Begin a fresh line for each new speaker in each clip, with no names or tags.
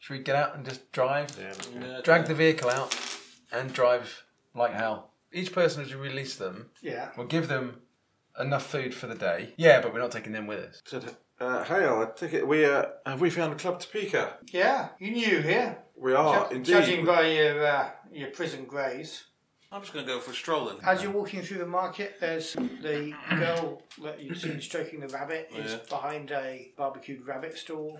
Should we get out and just drive?
Yeah,
Drag the vehicle out and drive like hell. Each person, as we release them, we'll give them enough food for the day. Yeah, but we're not taking them with us.
Hale, I take it have we found a Club Topeka?
Yeah, you knew here.
We are, indeed.
Judging by your prison greys.
I'm just going to go for a stroll then.
As you're walking through the market, there's the girl that you've seen stroking the rabbit is behind a barbecued rabbit stall.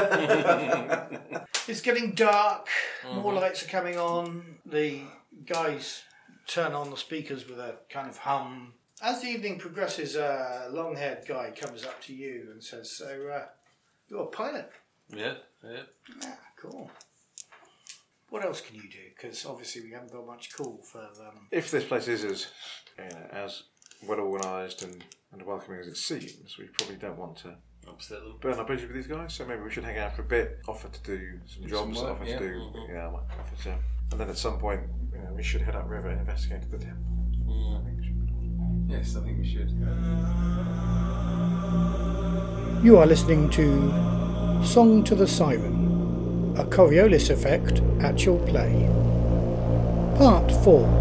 It's getting dark. More lights are coming on. The guys turn on the speakers with a kind of hum. As the evening progresses, a long-haired guy comes up to you and says, "So, you're a pilot?"
Yeah.
Ah, cool. What else can you do? Because obviously we haven't got much call for...
If this place is as well organised and welcoming as it seems, we probably don't want to
upset them.
Burn our bridges with these guys, so maybe we should hang out for a bit, offer to do some jobs,
work,
offer to and then at some point, we should head upriver and investigate the temple. I think we should.
Yes, I think we should.
You are listening to Song to the Siren, a Coriolis effect actual play. Part 4.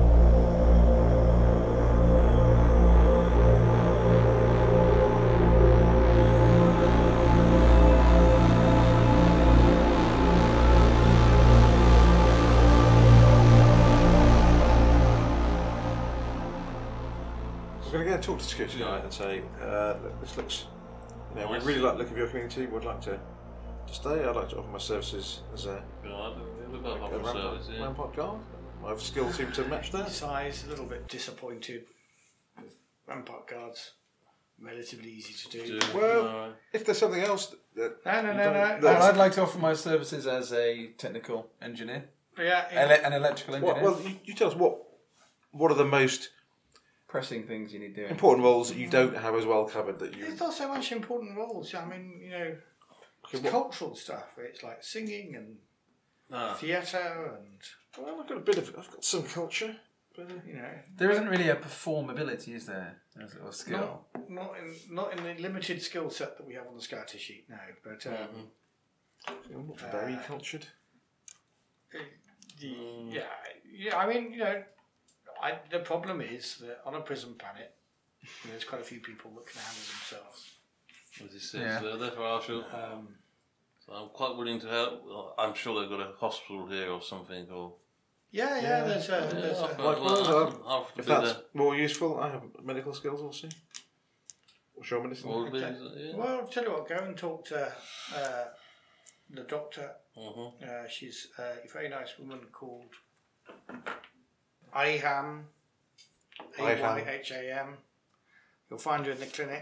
We're going to go and talk to the security guy and say, this looks, we really like the look of your community, would like to stay. I'd like to offer my services as a rampart guard. My skills seem to match that.
Size, a little bit disappointed. Rampart guards, relatively easy to do.
Well, if there's something else that...
No.
I'd like to offer my services as a technical engineer. An electrical engineer.
Well, you tell us what are the most...
pressing things you need doing.
Important roles that you don't have as well covered that you...
There's not so much important roles. I mean, it's cultural stuff. It's like singing and theatre and...
Well, I've got some culture, but
there isn't really a performability, is there? Or skill?
Not in the limited skill set that we have on the scatter sheet, no. But
you're not very cultured.
Yeah. I mean, the problem is that on a prison planet, there's quite a few people that can handle themselves.
As he says, therefore I shall. So I'm quite willing to help. I'm sure they've got a hospital here or something, or.
There's
if that's more useful, I have medical skills also. Or show medicine.
Well, I'll tell you what, go and talk to the doctor. She's a very nice woman called Ayham. Ayham. You'll find her in the clinic.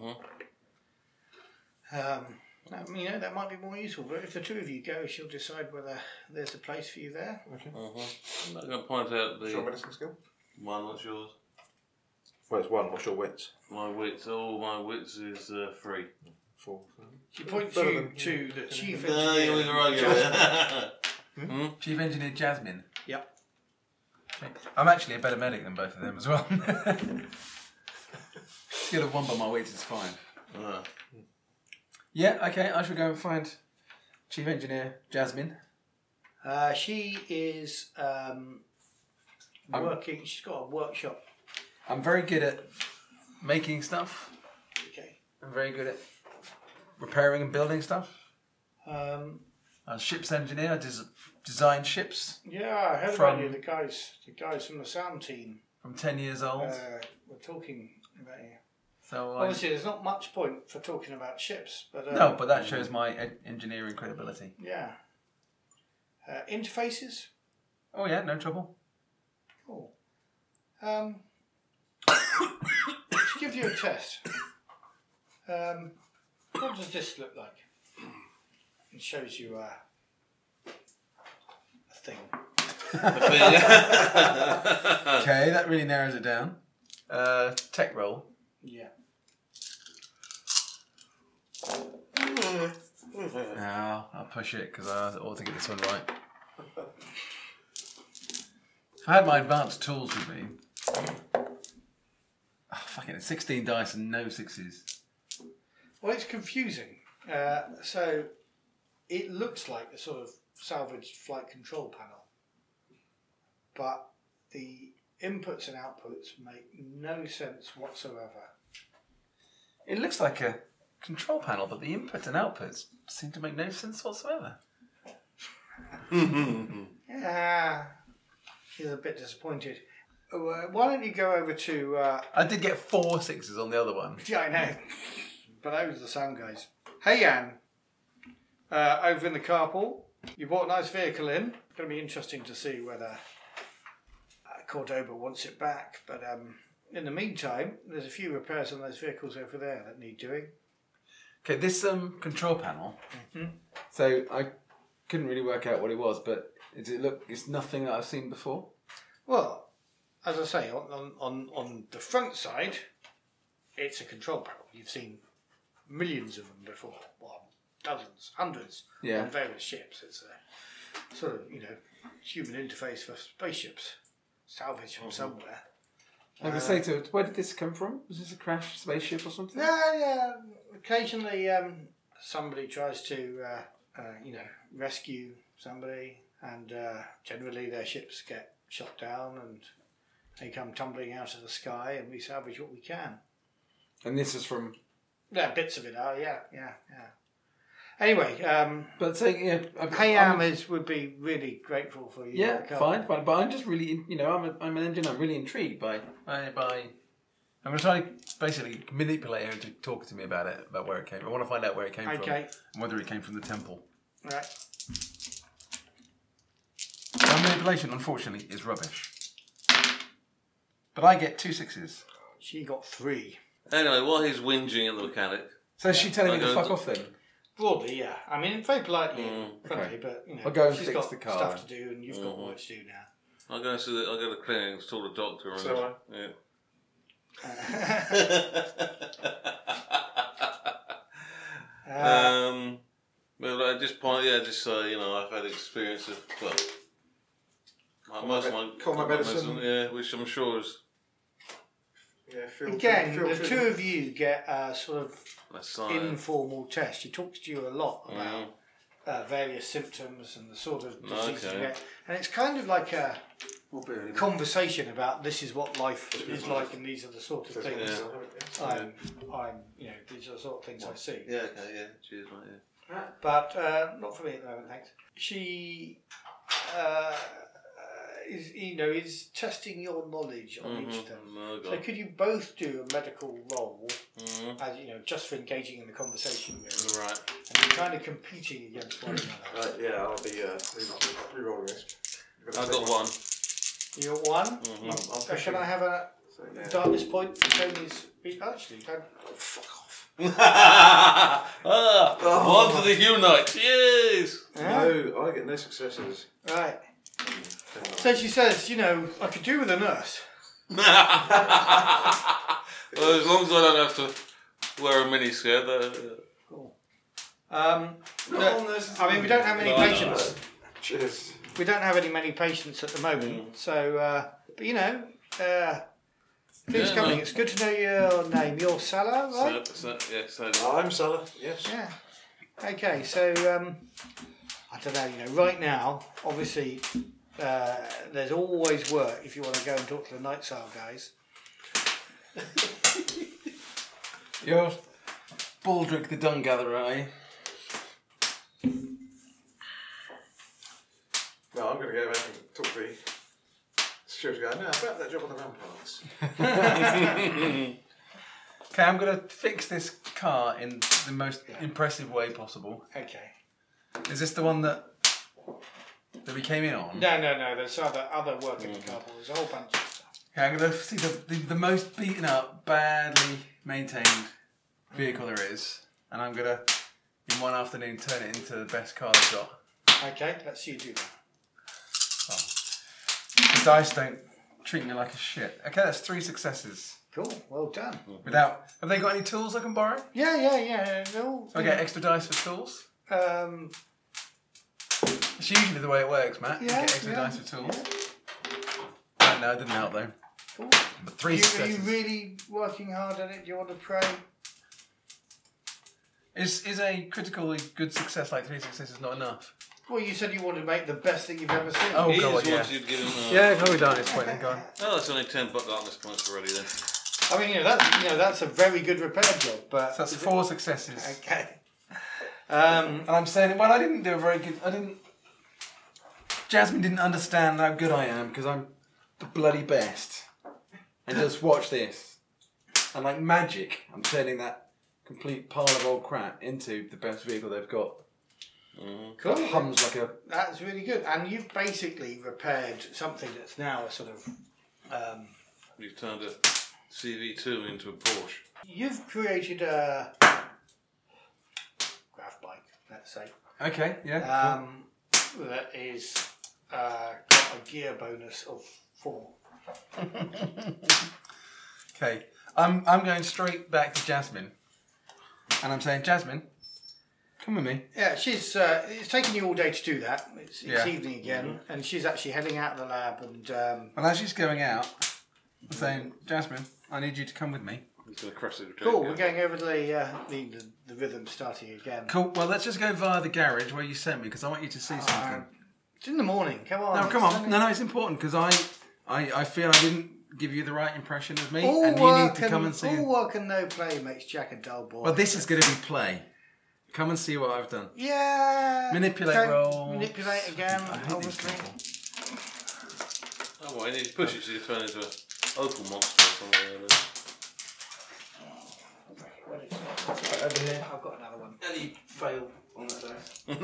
That might be more useful, but if the two of you go, she'll decide whether there's a place for you there.
Okay.
I'm not going to point out the...
Your medicine skill?
One, what's yours?
Well, it's one. What's your wits?
My wits is 3.
4.
She points you to the chief engineer.
No, you were right.
Chief engineer Jasmine.
Yep.
Okay. I'm actually a better medic than both of them as well. Skill of 1, but my weight is 5. Yeah, okay, I shall go and find Chief Engineer Jasmine.
She is working, she's got a workshop.
I'm very good at making stuff.
Okay.
I'm very good at repairing and building stuff.
I'm
a ship's engineer, I design ships.
Yeah, I heard about you, the guys from the sound team.
From 10 years old.
We're talking about you.
So
obviously, there's not much point for talking about ships, but
no, but that shows my engineering credibility.
Yeah. Interfaces.
Oh yeah, no trouble.
Cool. Let's give you a test. What does this look like? It shows you a thing.
Okay, that really narrows it down. Tech roll.
Yeah.
No, I'll push it because I ought to get this one right. If I had my advanced tools with me. Fucking 16 dice and no 6s.
Well, it's confusing. So it looks like a sort of salvaged flight control panel, but the inputs and outputs make no sense whatsoever.
It looks like a control panel, but the inputs and outputs seem to make no sense whatsoever.
Yeah, he's a bit disappointed. Why don't you go over to...
I did get 4 6s on the other one.
Yeah, I know. But those are the sound guys. Hey, Jan. Over in the carpool, you bought a nice vehicle in. It's going to be interesting to see whether Cordoba wants it back. But in the meantime, there's a few repairs on those vehicles over there that need doing.
Okay, this control panel. Mm-hmm. So I couldn't really work out what it was, but it's nothing that I've seen before.
Well, as I say, on the front side, it's a control panel. You've seen millions of them before. Well, dozens, hundreds on various ships. It's a sort of, human interface for spaceships, salvaged from somewhere.
I was going to say, where did this come from? Was this a crashed spaceship or something?
Yeah. Occasionally, somebody tries to, rescue somebody, and generally their ships get shot down, and they come tumbling out of the sky, and we salvage what we can.
And this is from...
Yeah, bits of it are, yeah. Anyway,
but saying,
Hayam would be really grateful for you.
Yeah, fine. But I'm just really, I'm an engineer. I'm really intrigued by. I'm going to try to basically manipulate her into talking to me about it, about where it came. I want to find out where it came from, and whether it came from the temple.
Right.
My manipulation, unfortunately, is rubbish. But I get 2 6s.
She got 3.
Anyway, while he's whinging at the mechanic...
So is she telling me to fuck off then?
Broadly, yeah. I mean, very politely and friendly, but,
I'll go and
she's
fix
got
the car.
stuff to do, and you've got work to do now.
I'll go to the clinic and talk to the doctor. But at this point, just so I've had experience of most of my medicine, which I'm sure is.
The two of you get a sort of informal test. She talks to you a lot about various symptoms and the sort of diseases you get, and it's kind of like a conversation about this is what life is like, and these are the sort of things these are the sort of things I see.
Cheers, mate.
But not for me at the moment, thanks. She is testing your knowledge on each of them. Oh, so could you both do a medical role, as just for engaging in the conversation, really?
Right.
And you're kind of competing against one another.
I'll be re-rolling this.
I've got 1.
You got 1? Mm-hmm. Can I have a darkness point for Tony's? Actually, fuck off.
1 to the Huguenots. Yes.
No, I get no successes.
Right. So she says, I could do with a nurse.
Well, as long as I don't have to wear a miniskirt.
Cool. We don't have many patients.
Cheers.
We don't have many patients at the moment. So, who's coming? It's good to know your name. You're Salah, right?
Salah.
I'm Salah, yes.
Yeah. Okay, so, I don't know, right now, obviously... there's always work if you want to go and talk to the Night Sail guys.
You're Baldric the Dung Gatherer, are you?
No, I'm going to go back and talk to the security guy. No, about that job on the ramparts.
Okay, I'm going to fix this car in the most impressive way possible.
Okay.
Is this the one that we came in on?
No. There's other work in the car. There's a whole bunch of stuff.
Okay, I'm going to see the most beaten up, badly maintained vehicle there is, and I'm going to, in one afternoon, turn it into the best car they've got.
Okay, let's see you do that.
The dice don't treat me like a shit. Okay, that's 3 successes.
Cool, well done.
Have they got any tools I can borrow?
Yeah.
I get extra dice for tools? It's usually the way it works, Matt. You get extra dice for tools. Yeah. No, it didn't help though.
Cool.
But 3 successes.
Are you really working hard at it? Do you want to pray?
Is a critically good success like 3 successes not enough?
Well, you said you wanted to make the best that you've ever seen.
Oh,
He
God,
just
yeah.
wanted you to give him.
Yeah, probably darkness point then, go on.
Oh, that's only 10 darkness points already then.
I mean, that's a very good repair job, but
So that's 4 successes.
okay.
And I'm saying, well, I didn't do a very good. Jasmine didn't understand how good I am because I'm the bloody best. And just watch this. And like magic, I'm turning that complete pile of old crap into the best vehicle they've got.
Cool.
That hums like a.
That's really good. And you've basically repaired something that's now a sort of.
You've turned a CV2 into a Porsche.
You've created a grav bike, let's say.
Okay, yeah.
That is got a gear bonus of 4.
Okay, I'm going straight back to Jasmine, and I'm saying, Jasmine, come with me.
Yeah, she's. It's taken you all day to do that. It's evening again, and she's actually heading out of the lab. And
And as she's going out, I'm saying, Jasmine, I need you to come with me.
He's going to crash the
cool. We're going over the rhythm starting again.
Cool. Well, let's just go via the garage where you sent me because I want you to see something.
It's in the morning. Come on.
No, come on. No, it's important because I feel I didn't give you the right impression of me,
All
and you need to come and see.
All work and no play makes Jack a dull boy.
Well, this is going to be play. Come and see what I've done.
Yeah.
Manipulate roll.
Manipulate again, obviously.
Oh, well, you need to push it so you turn into an opal monster or something.
Over here.
I've got another one.
Any fail on that dice?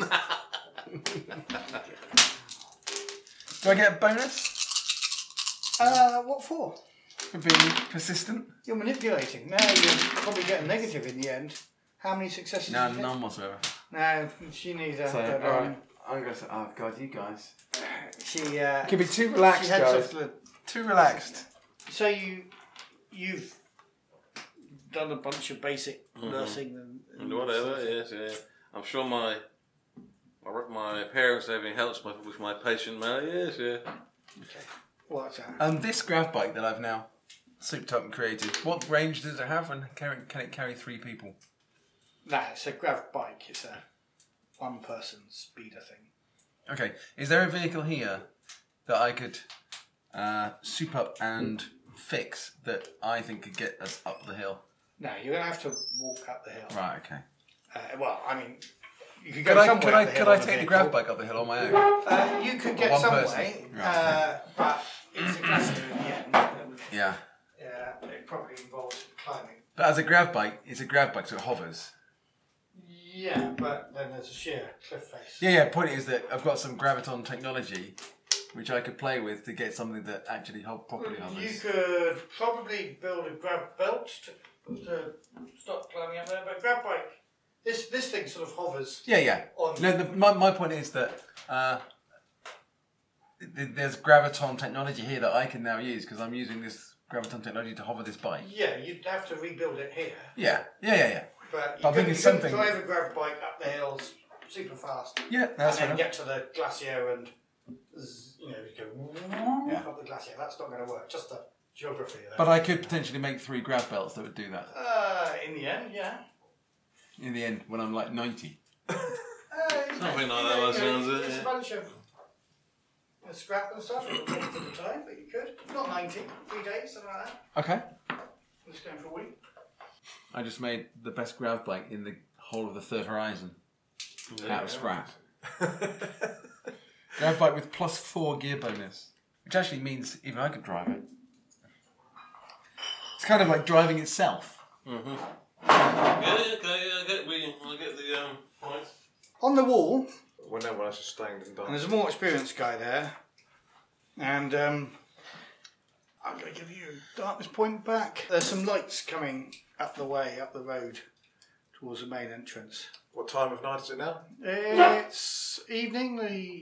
Do I get a bonus
What for?
for being persistent?
You're manipulating. No, you'll probably get a negative in the end. How many successes?
No,
did you get?
none whatsoever.
No, she neither.
So,
but,
alright. I'm going to say, oh God, you guys.
She
Could be too relaxed,
she heads
guys.
off to the.
Too relaxed.
So you've done a bunch of basic nursing and
Whatever, yes, yeah. I'm sure my parents and everything helps with my patient mail, yes, yeah.
Okay. What's that?
This grav bike that I've now souped up and created, what range does it have and can it carry 3 people?
It's a grav bike. It's a one-person speeder thing.
Okay, is there a vehicle here that I could soup up and fix that I think could get us up the hill?
No, you're going to have to walk up the hill.
Right, okay.
Well, I mean, you could go somewhere up the hill.
Could I take the grav bike up the hill on my own?
You could get
One
some
person.
way,
Right.
but it's a classic in the end.
Yeah.
It probably involves climbing.
But as a grav bike, it's a grav bike, so it hovers.
Yeah, but then there's a sheer cliff face.
Yeah, point is that I've got some graviton technology which I could play with to get something that actually properly hovers.
You could probably build a grav belt to stop climbing up there, but grav bike, this thing sort of hovers.
Yeah.
On
No, my point is that there's graviton technology here that I can now use because I'm using this graviton technology to hover this bike.
Yeah, you'd have to rebuild it here.
Yeah.
But
I think it's something.
drive a grav bike up the hills super fast.
Yeah, that's
and
fair
then
enough.
get to the glacier and go up the glacier. That's not going to work. Just the geography there.
But I could potentially make 3 grav belts that would do that.
In the end, yeah.
In the end, when I'm like 90.
Something like that, sounds it.
It's a bunch of scrap and stuff at the time, but you could. Not 90, 3 days, something like that.
Okay.
I'm just going for a week.
I just made the best grav bike in the whole of the Third Horizon out of scrap. Grav bike with +4 gear bonus, which actually means even I could drive it. It's kind of like driving itself.
Mm-hmm. Yeah, okay, I get the points.
On the wall,
When no one else is staying and done.
and there's a more experienced guy there, and I'm going to give you a darkness point back. There's some lights coming up the road towards the main entrance.
What time of night is it now?
It's evening.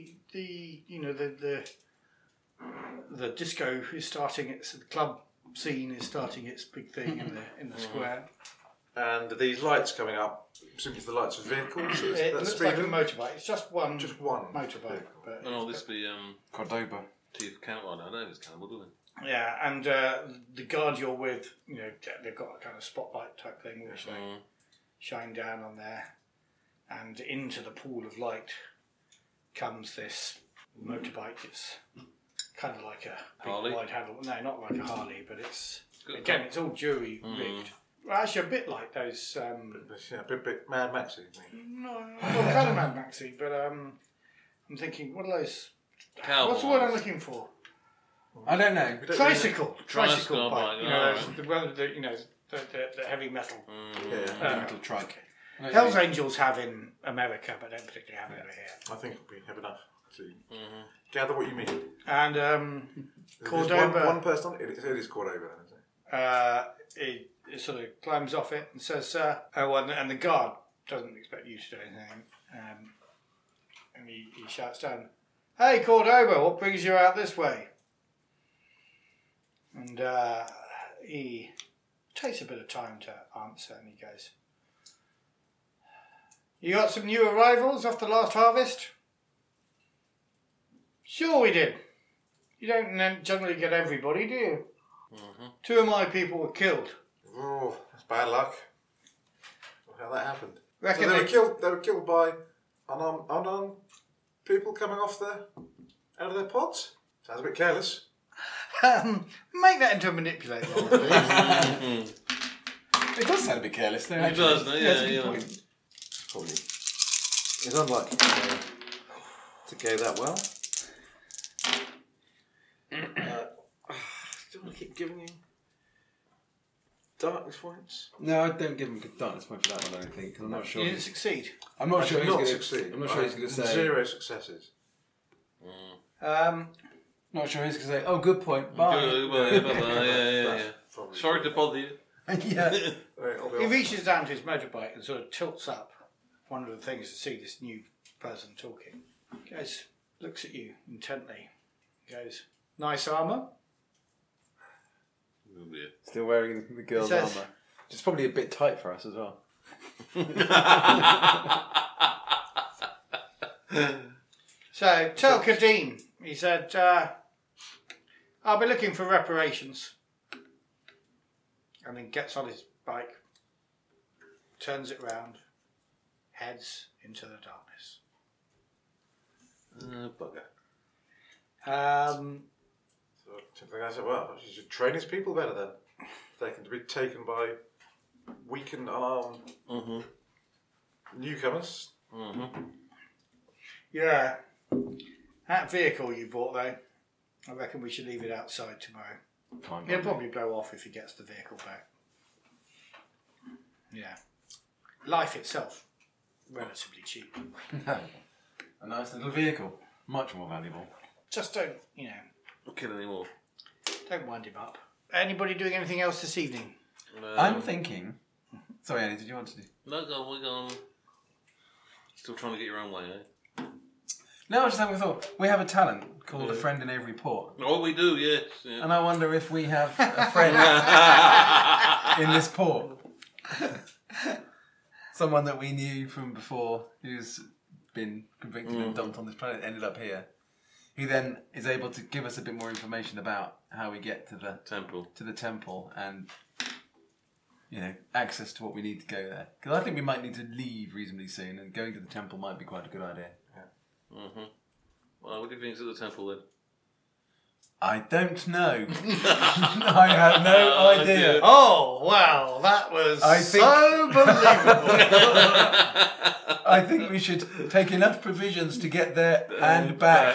The disco is starting. The club scene is starting its big thing in the square.
And are these lights coming up simply the lights of vehicles?
It looks like a motorbike. It's just one motorbike. But
No, this be
Cordoba.
Teeth Count. I don't know if it's Cannibal, do they?
yeah, and the guard you're with, they've got a kind of spotlight type thing, which they shine down on there, and into the pool of light comes this motorbike. It's kind of like a
Harley?
big wide handle. No, not like a Harley, but it's again, it's all jury rigged. Well, actually, a bit like those.
A bit Mad Maxy.
No, well, kind of Mad Maxy, but I'm thinking, what are those?
Cowboys.
What's the word I'm looking for?
I don't know.
Tricycle
Tricycle
bike.
bike,
You know, the heavy metal.
Metal trike.
Hell's Angels have in America, but don't particularly have it over here.
I think we have enough to gather what you mean.
And
There's
Cordoba,
one person on it. It is Cordoba, isn't it?
he sort of climbs off it and says, and the guard doesn't expect you to do anything. And he shouts down, "Hey, Cordoba, what brings you out this way?" And he takes a bit of time to answer, and he goes, "You got some new arrivals off the last harvest?" "Sure we did. You don't generally get everybody, do you?" 2 of my people were killed.
Oh, that's bad luck. How that happened?
Reckon
So they were killed by unarmed people coming off out of their pods. Sounds a bit careless.
Make that into a manipulate roll, please.
It does sound a bit careless, though.
It does, no?
That's a good
Yeah.
point.
Probably. It's unlikely to go that well. Do I keep giving you darkness points?
No, I don't give him a darkness point for that one, I don't think, because I'm not sure.
You didn't succeed.
I'm not sure
I
he's
did
going
not
to
succeed.
I'm not sure he's going to say.
0 successes.
Not sure he's going to say, "Oh, good point, bye."
Yeah.
Probably.
Sorry to bother you.
Yeah.
Right, I'll be
He
off.
reaches down to his motorbike and sort of tilts up one of the things to see this new person talking. Goes, looks at you intently. Goes, "Nice armour."
Oh dear.
Still wearing the girl's
It says-
armour. It's probably a bit tight for us as well.
So, tell Kadim, he said, "I'll be looking for reparations." And then gets on his bike, turns it round, heads into the darkness.
Bugger.
So I said, well, you should train his people better then. They can be taken by weakened, unarmed newcomers.
Yeah. That vehicle you bought, though, I reckon we should leave it outside tomorrow.
Fine,
He'll probably blow off if he gets the vehicle back. Yeah. Life itself, relatively cheap.
A nice little vehicle. Much more valuable.
Just don't,
Not kill anymore.
don't wind him up. Anybody doing anything else this evening?
I'm thinking... Sorry, Annie, did you want to do...
No, go on, we're going. Still trying to get your own way, eh?
No, I was just having a thought. We have a talent called A Friend in Every Port.
Oh, we do, yes. Yeah.
And I wonder if we have a friend in this port. Someone that we knew from before who's been convicted and dumped on this planet, ended up here. Who then is able to give us a bit more information about how we get to the temple and access to what we need to go there. Because I think we might need to leave reasonably soon, and going to the temple might be quite a good idea.
Well, what do you think's at the temple then?
I don't know. I have no idea.
Oh, wow, that was so believable.
I think we should take enough provisions to get there and back,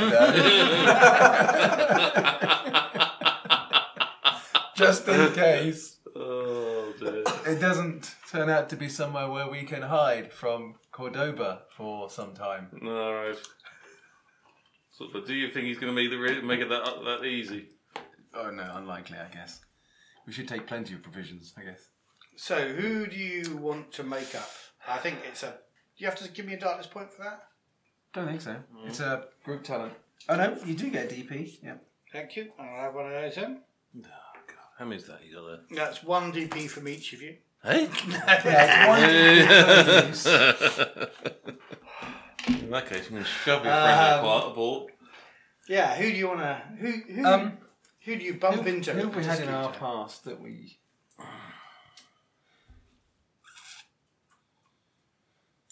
just in case.
Oh, dear.
It doesn't turn out to be somewhere where we can hide from Cordoba for some time.
All right. So, do you think he's going to make it that easy?
Oh no, unlikely, I guess. We should take plenty of provisions, I guess.
So, who do you want to make up? I think it's a... Do you have to give me a darkness point for that?
Don't think so. It's a group talent. Oh no, you do get a DP, yeah.
Thank you. I'll have one of those then.
Oh, God. How many's that you got there?
That's 1 DP from each of you.
Hey?
Yeah, it's 1 DP.
In that case, I'm going to shove your friend apart the ball.
Yeah, who do you want to... Who do you bump into?
Who have we had in our past that we...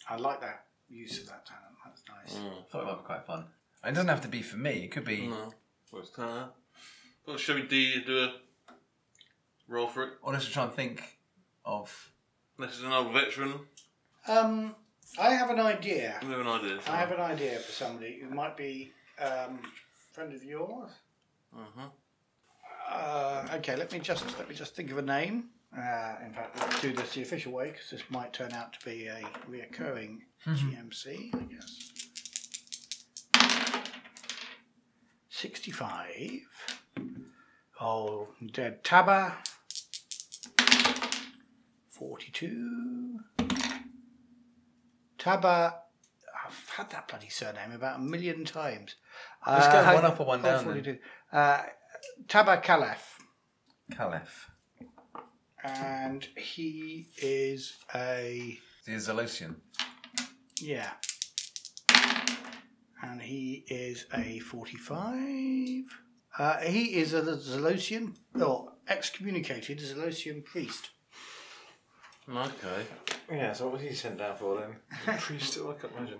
I like that use of that talent. That's nice.
I thought it might be quite fun. And it doesn't have to be for me. It could be.
No. Well, it's kind of. Well, shall we do a roll for it?
Or let's try and think of.
This is an old veteran.
I have an idea.
You have an idea.
I have an idea for somebody who might be a friend of yours. Okay, let me just think of a name. In fact, let's do this the official way because this might turn out to be a reoccurring GMC, I guess. 65. Oh, dead Taba. 42. Taba. I've had that bloody surname about 1 million times.
Let's go one up or one down.
42. Taba Khalef.
Khalef.
And he is a...
The Zalosian.
Yeah. And he is a 45. He is a Zalosian, or excommunicated Zalosian priest.
Okay.
Yeah, so what was he sent down for then? A priest? I can't imagine.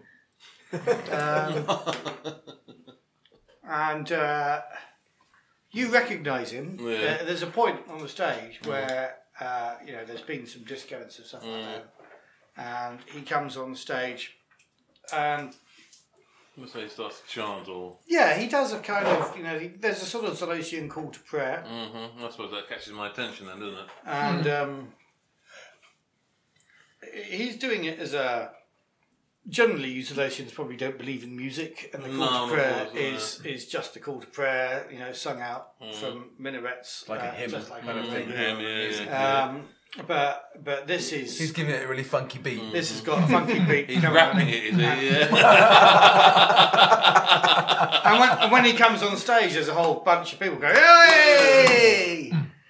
And you recognise him.
Yeah.
There's a point on the stage where there's been some discounts and stuff like that, and he comes on stage, and
Let's say he starts to chant or.
yeah, he does a kind of there's a sort of Zalosian call to prayer,
I suppose that catches my attention then, doesn't it?
and he's doing it as a. Generally, Zalosians probably don't believe in music, and the call to prayer is just a call to prayer, sung out from minarets,
Like a hymn,
just like
kind of thing.
But this is
He's giving it a really funky beat.
this has got a funky beat.
He's
coming
rapping
on
it, is he? Yeah.
And when he comes on stage, there's a whole bunch of people going, "Hey!"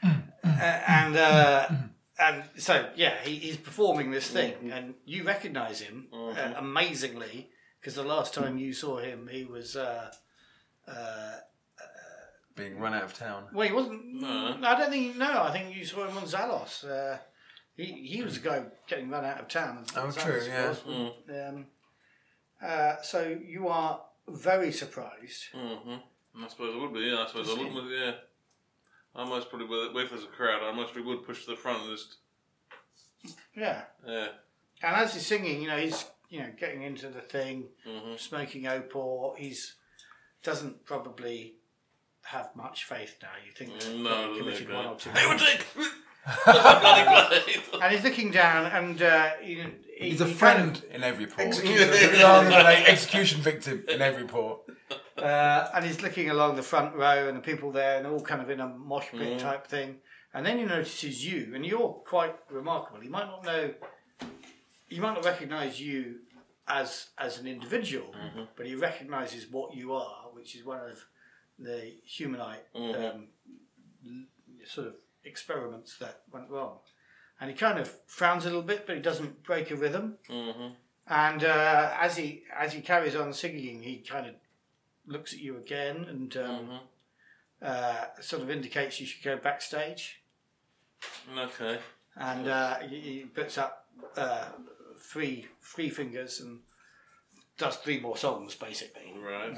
And so, yeah, he's performing this thing, and you recognise him amazingly, because the last time you saw him, he was...
Being run out of town.
well, he wasn't...
No.
I don't think... No, I think you saw him on Zalos. He was the guy getting run out of town.
Oh,
Zalos
true, yeah.
was. So you are very surprised.
I suppose I would be, yeah. I suppose I would, yeah. I most probably, if there's a crowd, I most probably would push to the front and just...
Yeah.
Yeah.
And as he's singing, he's getting into the thing, smoking opal. Doesn't probably have much faith now. You think that he committed one or two.
They would take...
And he's looking down, and
He's a friend in every port. Rather than an execution victim in every port.
And he's looking along the front row, and the people there, and they're all kind of in a mosh pit type thing. And then he notices you, and you're quite remarkable. He might not recognise you as an individual, but he recognises what you are, which is one of the humanite sort of experiments that went wrong. And he kind of frowns a little bit, but he doesn't break a rhythm. And as he carries on singing, he kind of looks at you again and sort of indicates you should go backstage.
Okay.
And he puts up three fingers and does 3 more songs, basically.
Right.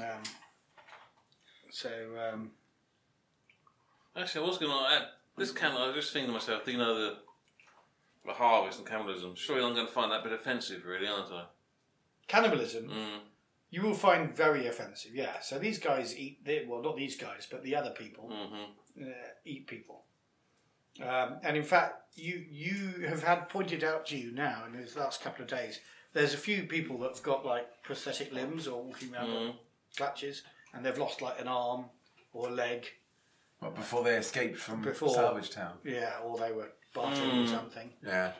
Actually,
I was going to add, this cannibal, I was just thinking to myself, the harvest and cannibalism, surely I'm going to find that a bit offensive, really, aren't I?
Cannibalism? You will find very offensive, yeah. So these guys eat, not these guys, but the other people eat people. And in fact, you have had pointed out to you now in these last couple of days, there's a few people that have got like prosthetic limbs or walking around on clutches, and they've lost like an arm or a leg.
Well, before they escaped from Salvage Town.
Yeah, or they were bartering or something.
Yeah.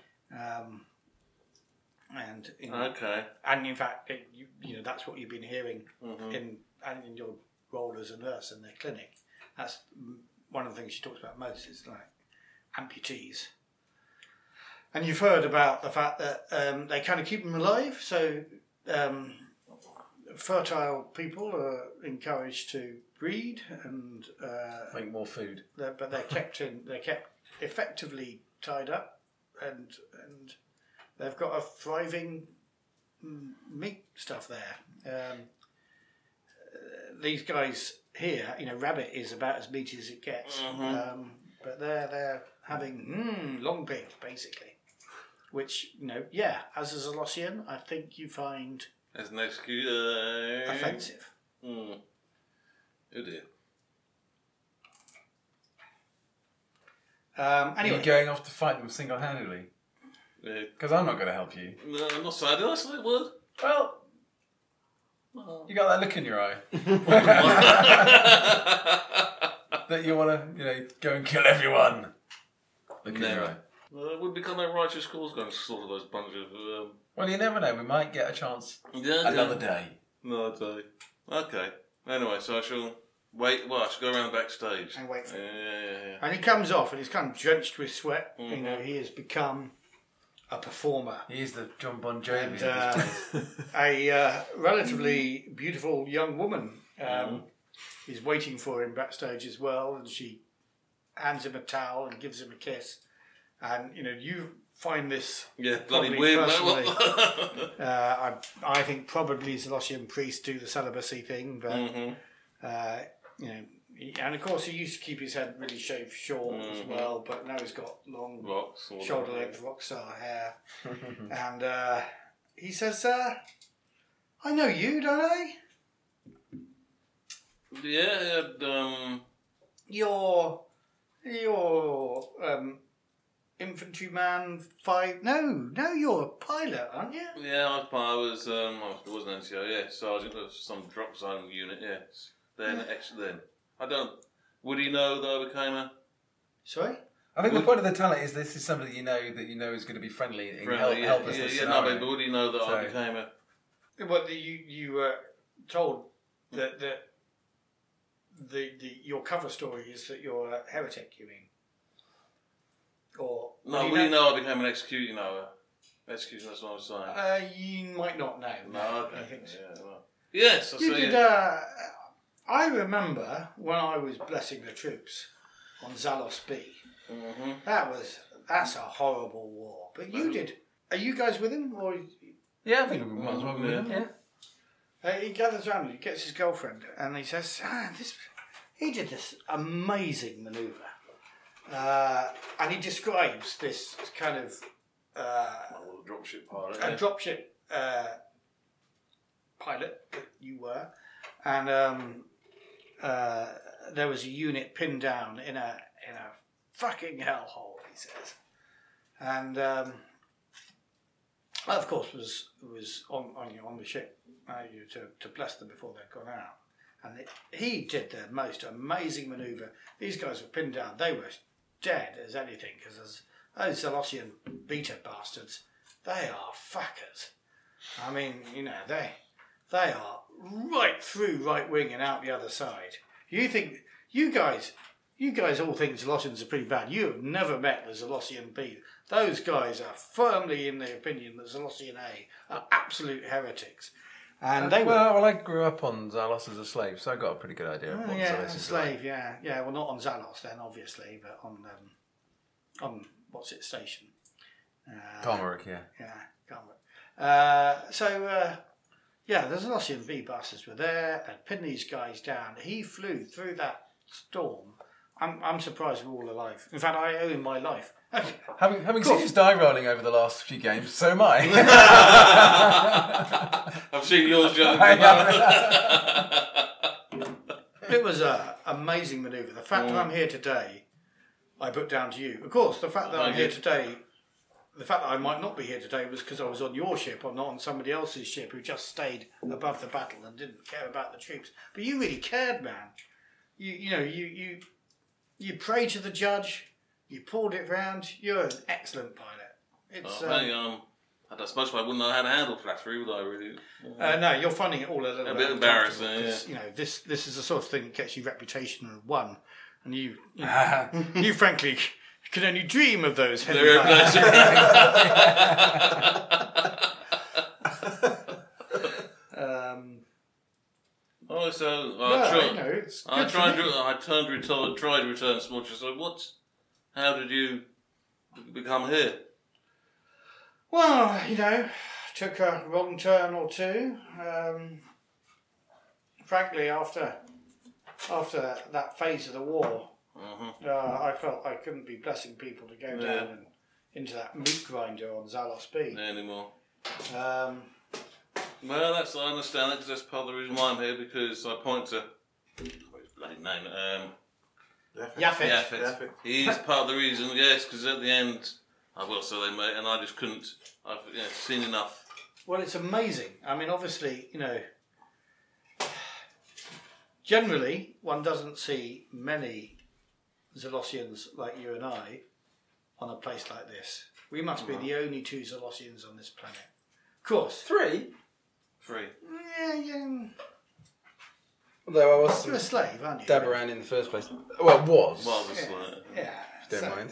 And in fact, that's what you've been hearing in your role as a nurse in the clinic. That's one of the things she talks about most is like amputees. And you've heard about the fact that they kind of keep them alive. So fertile people are encouraged to breed and
make more food.
But they're kept effectively tied up, and they've got a thriving meat stuff there. These guys here, rabbit is about as meaty as it gets. But they're having long pig, basically. Which, as a Zalosian, I think you find...
As an excuse...
offensive.
Oh dear.
Anyway.
Are you going off to fight them single-handedly? Because I'm not going to help you.
No, I'm not saying. Did I say a word?
Well, you got that look in your eye. That you want to, go and kill everyone. Look in your eye.
Well, it would become a righteous cause going to slaughter those bunch of...
Well, you never know. We might get a chance another day.
Another day. Okay. Anyway, so I shall wait. Well, I shall go around backstage.
And wait for him.
Yeah.
And he comes off and he's kind of drenched with sweat. He has become a performer.
He is the John Bon Jovi
And,
of this place.
a relatively beautiful young woman is waiting for him backstage as well, and she hands him a towel and gives him a kiss. And you find this
bloody weird.
Personally, I think probably Zalosian priests do the celibacy thing, but and of course he used to keep his head really shaved short as well, but now he's got long shoulder-length rockstar hair. And he says, "I know you, don't I?"
Yeah.
You're infantryman 5. No, you're a pilot, aren't you?
Yeah, I was an NCO, yeah, sergeant of some drop zone unit, yes. Then I don't. Would he know that I became a?
Sorry.
I think the point of the talent is this is somebody that you know is going to be friendly and help us.
But would he know that I became a?
Well, you were told that your cover story is that you're a heretic. You mean? Or
no? Would he know I became an executioner? Executioner, that's what I was saying.
You might not know.
No, okay.
I think so.
Yeah, well. Yes, I
you
see.
Did, I remember when I was blessing the troops on Zalos B. That's a horrible war. But you did. Are you guys with him or?
Yeah, I think we might as well be with him. Yeah.
He gathers around. He gets his girlfriend, and he says, "He did this amazing manoeuvre." And he describes this kind of
dropship pilot.
A dropship pilot that you were, and there was a unit pinned down in a fucking hellhole. He says, and of course was on the ship to bless them before they'd gone out. And he did the most amazing manoeuvre. These guys were pinned down. They were dead as anything, because those Zalosian beta bastards, they are fuckers. I mean, they are right through right wing and out the other side. You think you guys all think Zalosians are pretty bad. You have never met the Zalosian B. Those guys are firmly in the opinion that Zalosian A are absolute heretics. And they
well, I grew up on Zalos as a slave, so I got a pretty good idea of what Zalos is
slave, like. Yeah. Well, not on Zalos then, obviously, but on what's it station?
Karmaruk, yeah.
Yeah, Karmaruk. The Zalosian B bastards were there and pinned these guys down. He flew through that storm. I'm surprised we're all alive. In fact, I owe him my life.
Having seen his die rolling over the last few games, so am I.
I've seen yours, John.
It was an amazing manoeuvre. The fact that I'm here today, I put down to you. Of course, the fact that I'm here today, the fact that I might not be here today was because I was on your ship or not on somebody else's ship who just stayed above the battle and didn't care about the troops. But you really cared, man. You prayed to the judge. You pulled it round. You're an excellent pilot.
I suppose I wouldn't know how to handle flattery, would I? Really?
No, you're finding it all a
bit embarrassing.
Yeah. This is the sort of thing that gets you reputation of one, and you frankly can only dream of those.
I tried to return small. So how did you become here?
Well, took a wrong turn or two. Frankly, after that phase of the war, I felt I couldn't be blessing people to go down and into that meat grinder on Zalos B.
Anymore.
Well,
I understand that because that's part of the reason why I'm here, because I point to what's his bloody name?
Yafet.
He's part of the reason, yes, because at the end, I will say they mate, and I just couldn't. I've seen enough.
Well, it's amazing. I mean, obviously, generally one doesn't see many Zalosians like you and I on a place like this. We must be the only 2 Zalosians on this planet. Of course.
3?
3.
Yeah.
Although I was
You're a slave, aren't you?
Dabaran in the first place. Well, was.
Well, obviously.
Yeah.
Don't mind.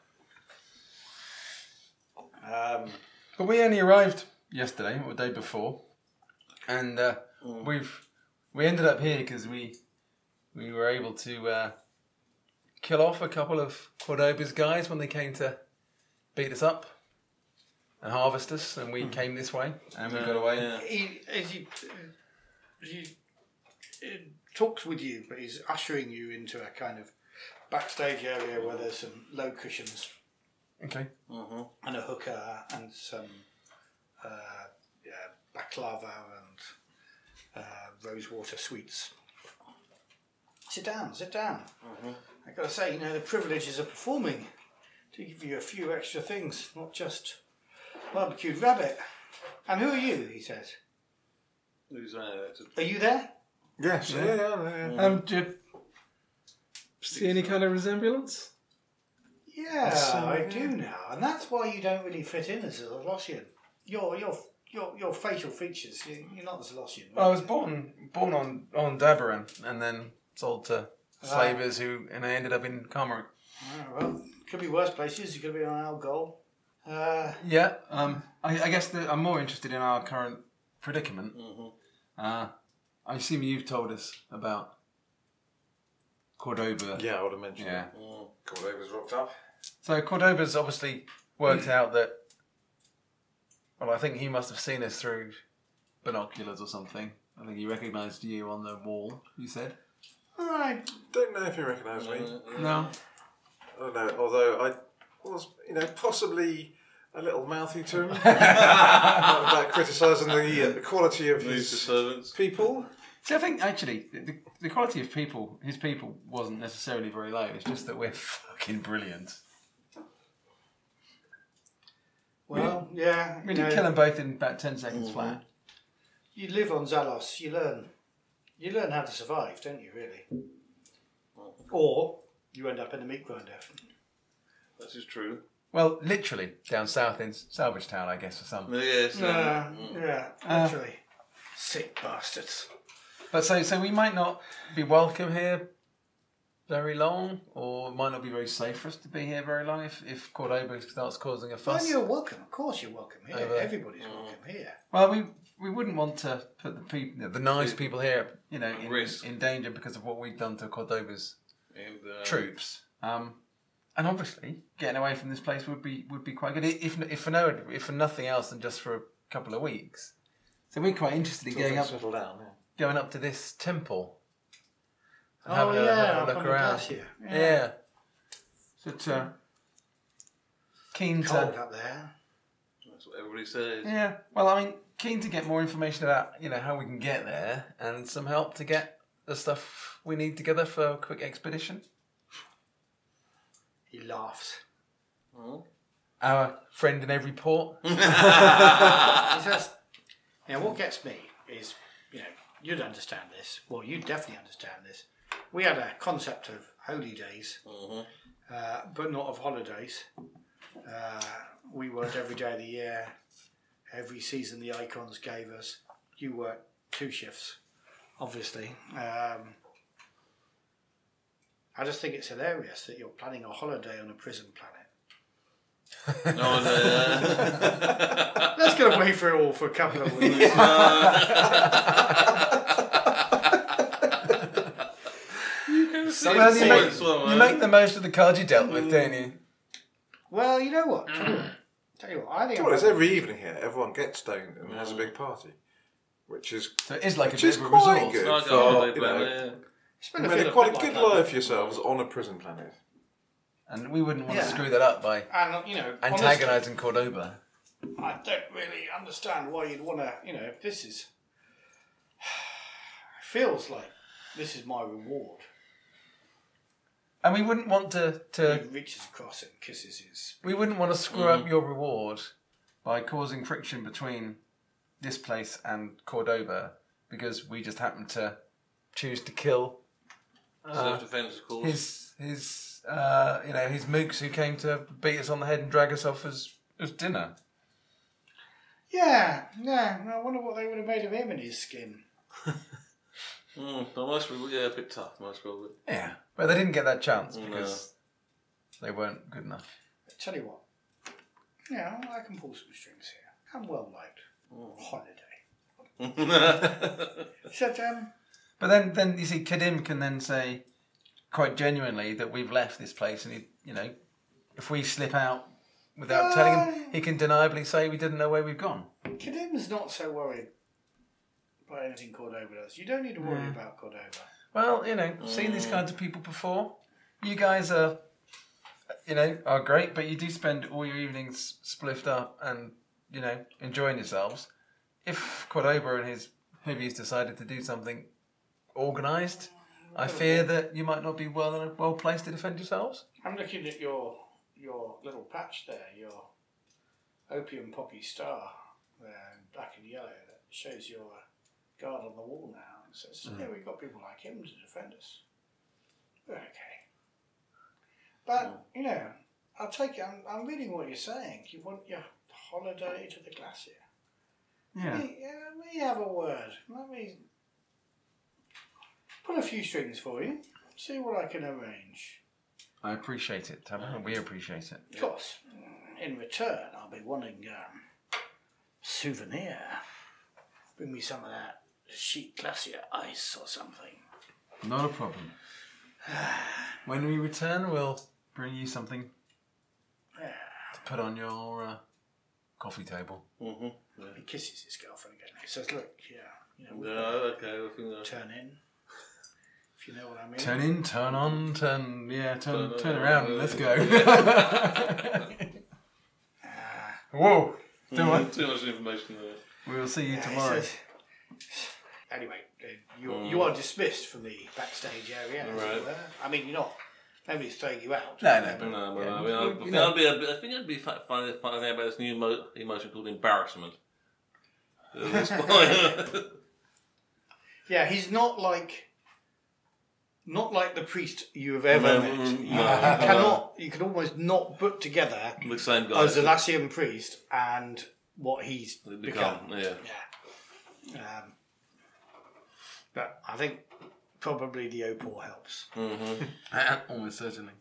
But
we only arrived yesterday, or the day before, and we ended up here because we were able to kill off a couple of Cordoba's guys when they came to beat us up and harvest us, and we came this way and we got away.
Yeah.
He talks with you, but he's ushering you into a kind of backstage area where there's some low cushions.
Okay.
And a hookah and some baklava and rosewater sweets. Sit down. I've got to say, the privileges of performing to give you a few extra things, not just barbecued rabbit. And who are you? He says.
Who's that?
Are you there?
Yes. Yeah.
Do you see any kind of resemblance?
Yeah, I do now, and that's why you don't really fit in as a Zalosian. Your facial features, you're not a Zalosian.
Well, I was born on Dabaran, and then sold to slavers and I ended up in Karmaruk.
Well, could be worse places. You could be on Algol.
Yeah. I guess I'm more interested in our current predicament. I assume you've told us about Cordoba.
Yeah, I would have mentioned
Yeah.
Cordoba's rocked up.
So Cordoba's obviously worked out that. Well, I think he must have seen us through binoculars or something. I think he recognised you on the wall. You said.
I
don't know if he recognised me.
No.
I don't know. Although I was, possibly a little mouthy to him about criticising the quality of his
servants.
People.
See, I think actually the quality of his people wasn't necessarily very low. It's just that we're fucking brilliant.
Well, yeah.
We did kill them both in about 10 seconds flat.
You live on Zalos. You learn how to survive, don't you? Really. Or you end up in a meat grinder.
That is true.
Well, literally down south in Salvage Town, I guess, for some.
Yes.
Yeah, literally. Sick bastards.
But so we might not be welcome here very long, or it might not be very safe for us to be here very long if Cordoba starts causing a fuss.
Well, you're welcome. Of course, you're welcome here. Everybody's welcome here.
Well, we wouldn't want to put the nice people here, in danger because of what we've done to Cordoba's troops. And obviously, getting away from this place would be quite good, if for nothing else than just for a couple of weeks. So we're quite interested in going up to this temple.
Having a look around.
Yeah. So it's keen
cold
to
up there.
That's what everybody says.
Yeah. Well, I mean, keen to get more information about how we can get there and some help to get the stuff we need together for a quick expedition.
He laughs.
Our friend in every port.
He says, what gets me is, you'd understand this. Well, you definitely understand this. We had a concept of holy days, but not of holidays. We worked every day of the year. Every season the icons gave us. You worked 2 shifts, obviously. I just think it's hilarious that you're planning a holiday on a prison planet. Let's get away for it all for a couple of weeks.
You make the most of the cards you dealt with, don't you?
Well, you know what? Tell you what, I think.
Well, it's every evening here. Everyone gets stoned and has a big party, which is
So it is like a
which
bit
is
of a
quite
resort.
good.
Like
For,
holiday
you know,
plan,
It's
you made quite a good life for yourselves on a prison planet.
And we wouldn't want
Yeah.
to screw that up by
And
antagonising Cordoba.
honestly, I don't really understand why you'd want to. If this is feels like this is my reward.
And we wouldn't want to
He reaches across and kisses his.
we wouldn't want to screw up your reward by causing friction between this place and Cordoba because we just happen to choose to kill
self-defense, of course.
his mooks who came to beat us on the head and drag us off as dinner.
Yeah. I wonder what they would have made of him in his skin.
But most people, a bit tough, most probably.
Yeah, but they didn't get that chance because they weren't good enough.
I tell you what. I can pull some strings here. I'm well liked. Holiday. So,
But then you see, Kadim can then say quite genuinely that we've left this place, and if we slip out without telling him, he can deniably say we didn't know where we've gone.
Kadim's not so worried about anything Cordoba does. You don't need to worry about Cordoba.
Well, seen these kinds of people before. You guys are great, but you do spend all your evenings spliffed up and enjoying yourselves. If Cordoba and his hoovies decided to do something organised, I fear that you might not be well placed to defend yourselves.
I'm looking at your little patch there, your opium poppy star there in black and yellow that shows your guard on the wall now. It says, we've got people like him to defend us. We're okay. But, I'll take it. I'm reading what you're saying. You want your holiday to the glacier.
Yeah.
Let me have a word. Let me pull a few strings for you. See what I can arrange.
I appreciate it, Tama. We appreciate it.
Of course. In return, I'll be wanting souvenir. Bring me some of that sheet glacier ice or something.
Not a problem. When we return, we'll bring you something to put on your coffee table.
Mm-hmm. Yeah.
He kisses his girlfriend again. He says, "Look,
Okay. I think that.
turn in. If you know what I mean.
Turn in, turn on, turn around, and let's go." Whoa!
Too much information there.
We will see you
He
tomorrow.
says, anyway, you are dismissed from the backstage area. As
Right.
it were. I mean, you're not. Nobody's throwing you out.
No.
I think it'd be funny about this new emotion called embarrassment. At this point.
Yeah, he's not like the priest you have ever met. You can almost not put together
The same guy.
a Zelassian priest and what he's become.
Yeah.
But I think probably the opal helps.
Almost certainly.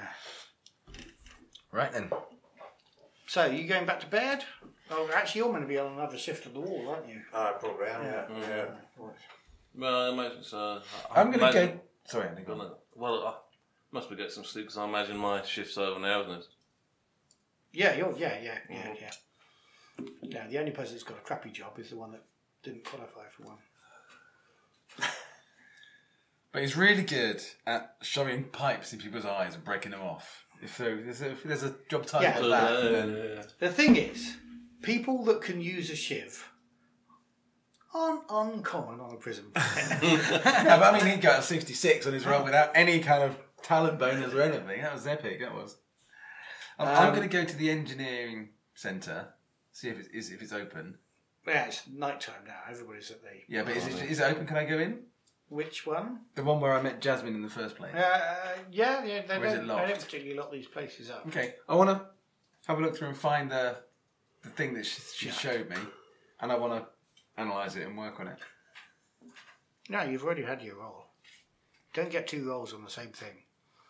Right then.
So, you going back to bed? Oh, actually, you're going to be on another shift of the wall, aren't you?
I probably am, yeah.
Well, I imagine so.
I'm going to go... Sorry, Andy, go on.
Well, I must be getting some sleep because I imagine my shift's over now, isn't it?
Yeah, yeah. Now, the only person that's got a crappy job is the one that didn't qualify for one.
But he's really good at shoving pipes in people's eyes and breaking them off. If there's a job title like that, then...
The thing is, people that can use a shiv aren't uncommon on a prison planet.
Yeah, but I mean, he got a 66 on his roll without any kind of talent bonus or anything. That was epic, that was. I'm going to go to the engineering centre, see if it's open.
Yeah, it's night time now. Everybody's at the...
Yeah, but is it open? Can I go in?
Which one?
The one where I met Jasmine in the first place.
Yeah. They
Or is it
don't
locked?
particularly lock these places up.
Okay, I want to have a look through and find the thing that she showed me, and I want to analyse it and work on it.
No, you've already had your roll. Don't get two rolls on the same thing.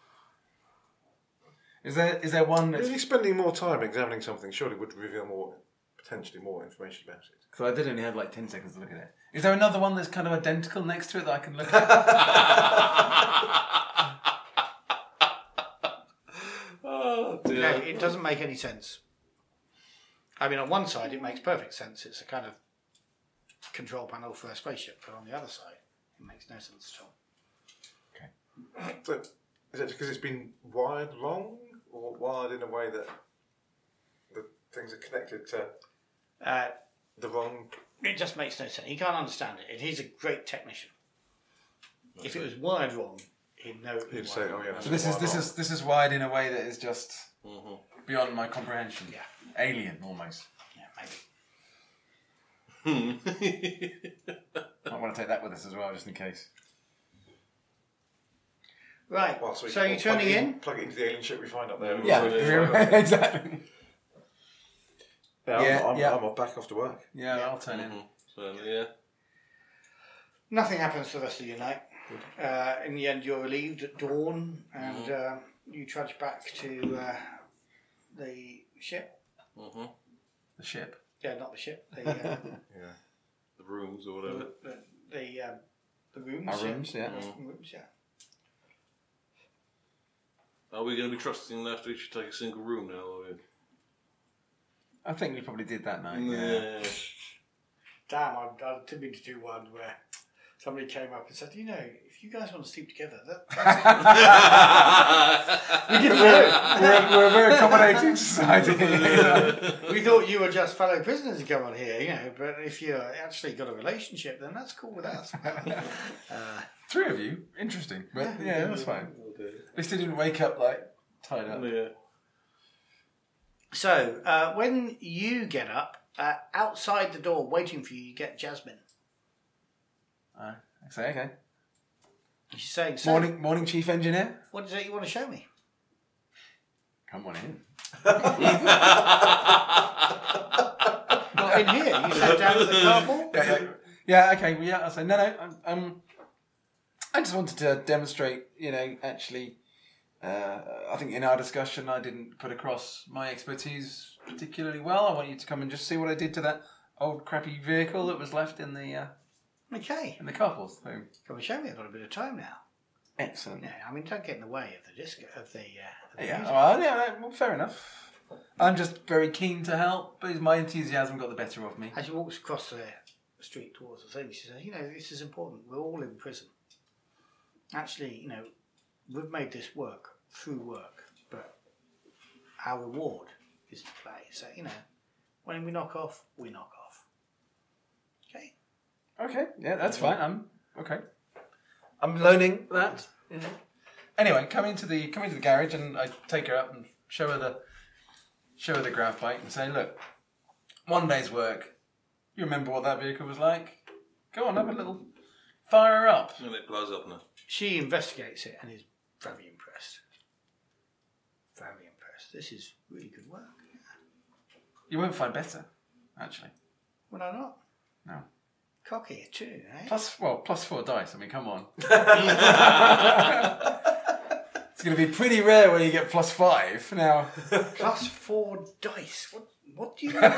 Is there one that's...
Really spending more time examining something surely would reveal potentially more information about it.
Because I did only have like 10 seconds to look at it. Is there another one that's kind of identical next to it that I can look at?
Oh dear.
No, it doesn't make any sense. I mean, on one side it makes perfect sense. It's a kind of control panel for a spaceship, but on the other side it makes no sense at all.
Okay. So, is it because it's been wired wrong, or wired in a way that the things are connected to the wrong?
It just makes no sense. He can't understand it. He's a great technician. If it was wired wrong, he'd know.
He'd say, "Oh yeah."
So this is wired in a way that is just beyond my comprehension.
Yeah.
Alien almost.
Yeah,
maybe. I want to take that with us as well, just in case.
Right.
Well,
so you're turning in?
Plug it into the alien ship we find up there.
Yeah, exactly.
I'm back after work.
Yeah, I'll turn in.
So, yeah.
Nothing happens for the rest of your night. In the end, you're relieved at dawn, and you trudge back to the ship.
The ship?
Yeah, not the ship. The,
the rooms or whatever.
The rooms.
Our rooms, yeah.
Rooms, yeah.
Are we going to be trusting enough to each take a single room now? Or
I think we probably did that night.
Yeah.
Damn, I didn't mean to do one where somebody came up and said, you know, if you guys want to sleep together, that's we didn't know.
We're a very accommodating society.
We thought you were just fellow prisoners who come on here, you know, but if you actually got a relationship, then that's cool with us.
3 of you, interesting, but yeah, that's fine. At least they didn't wake up like tied up.
Yeah.
So when you get up, outside the door waiting for you, you get Jasmine.
I say okay.
She's saying, so,
morning, chief engineer.
What is it you want to show me?
Come on in.
Not in here. You sat down at the carpool.
Yeah. Okay. Yeah. I say no. I just wanted to demonstrate. You know, actually, I think in our discussion, I didn't put across my expertise particularly well. I want you to come and just see what I did to that old crappy vehicle that was left in the.
Okay.
In the carpool. So.
Come and show me. I've got a bit of time now.
Excellent.
Yeah, I mean, don't get in the way of the disc of the.
Yeah. Well, fair enough. I'm just very keen to help, but my enthusiasm got the better of me.
As she walks across the street towards the thing, she says, "You know, this is important. We're all in prison. Actually, you know, we've made this work through work, but our reward is to play. So, you know, when we knock off, we knock off. Okay."
Okay, yeah, that's fine. I'm okay. I'm learning that. Yeah. Anyway, come into the garage, and I take her up and show her the grav bike and say, "Look, one day's work. You remember what that vehicle was like? Go on, have a little fire her up."
And it blows up now.
She investigates it and is very impressed. Very impressed. This is really good work.
You won't find better, actually.
Would I not?
No.
Cocky too, eh?
Plus 4 dice. I mean, come on. It's going to be pretty rare when you get +5 now.
Plus 4 dice. What do you mean?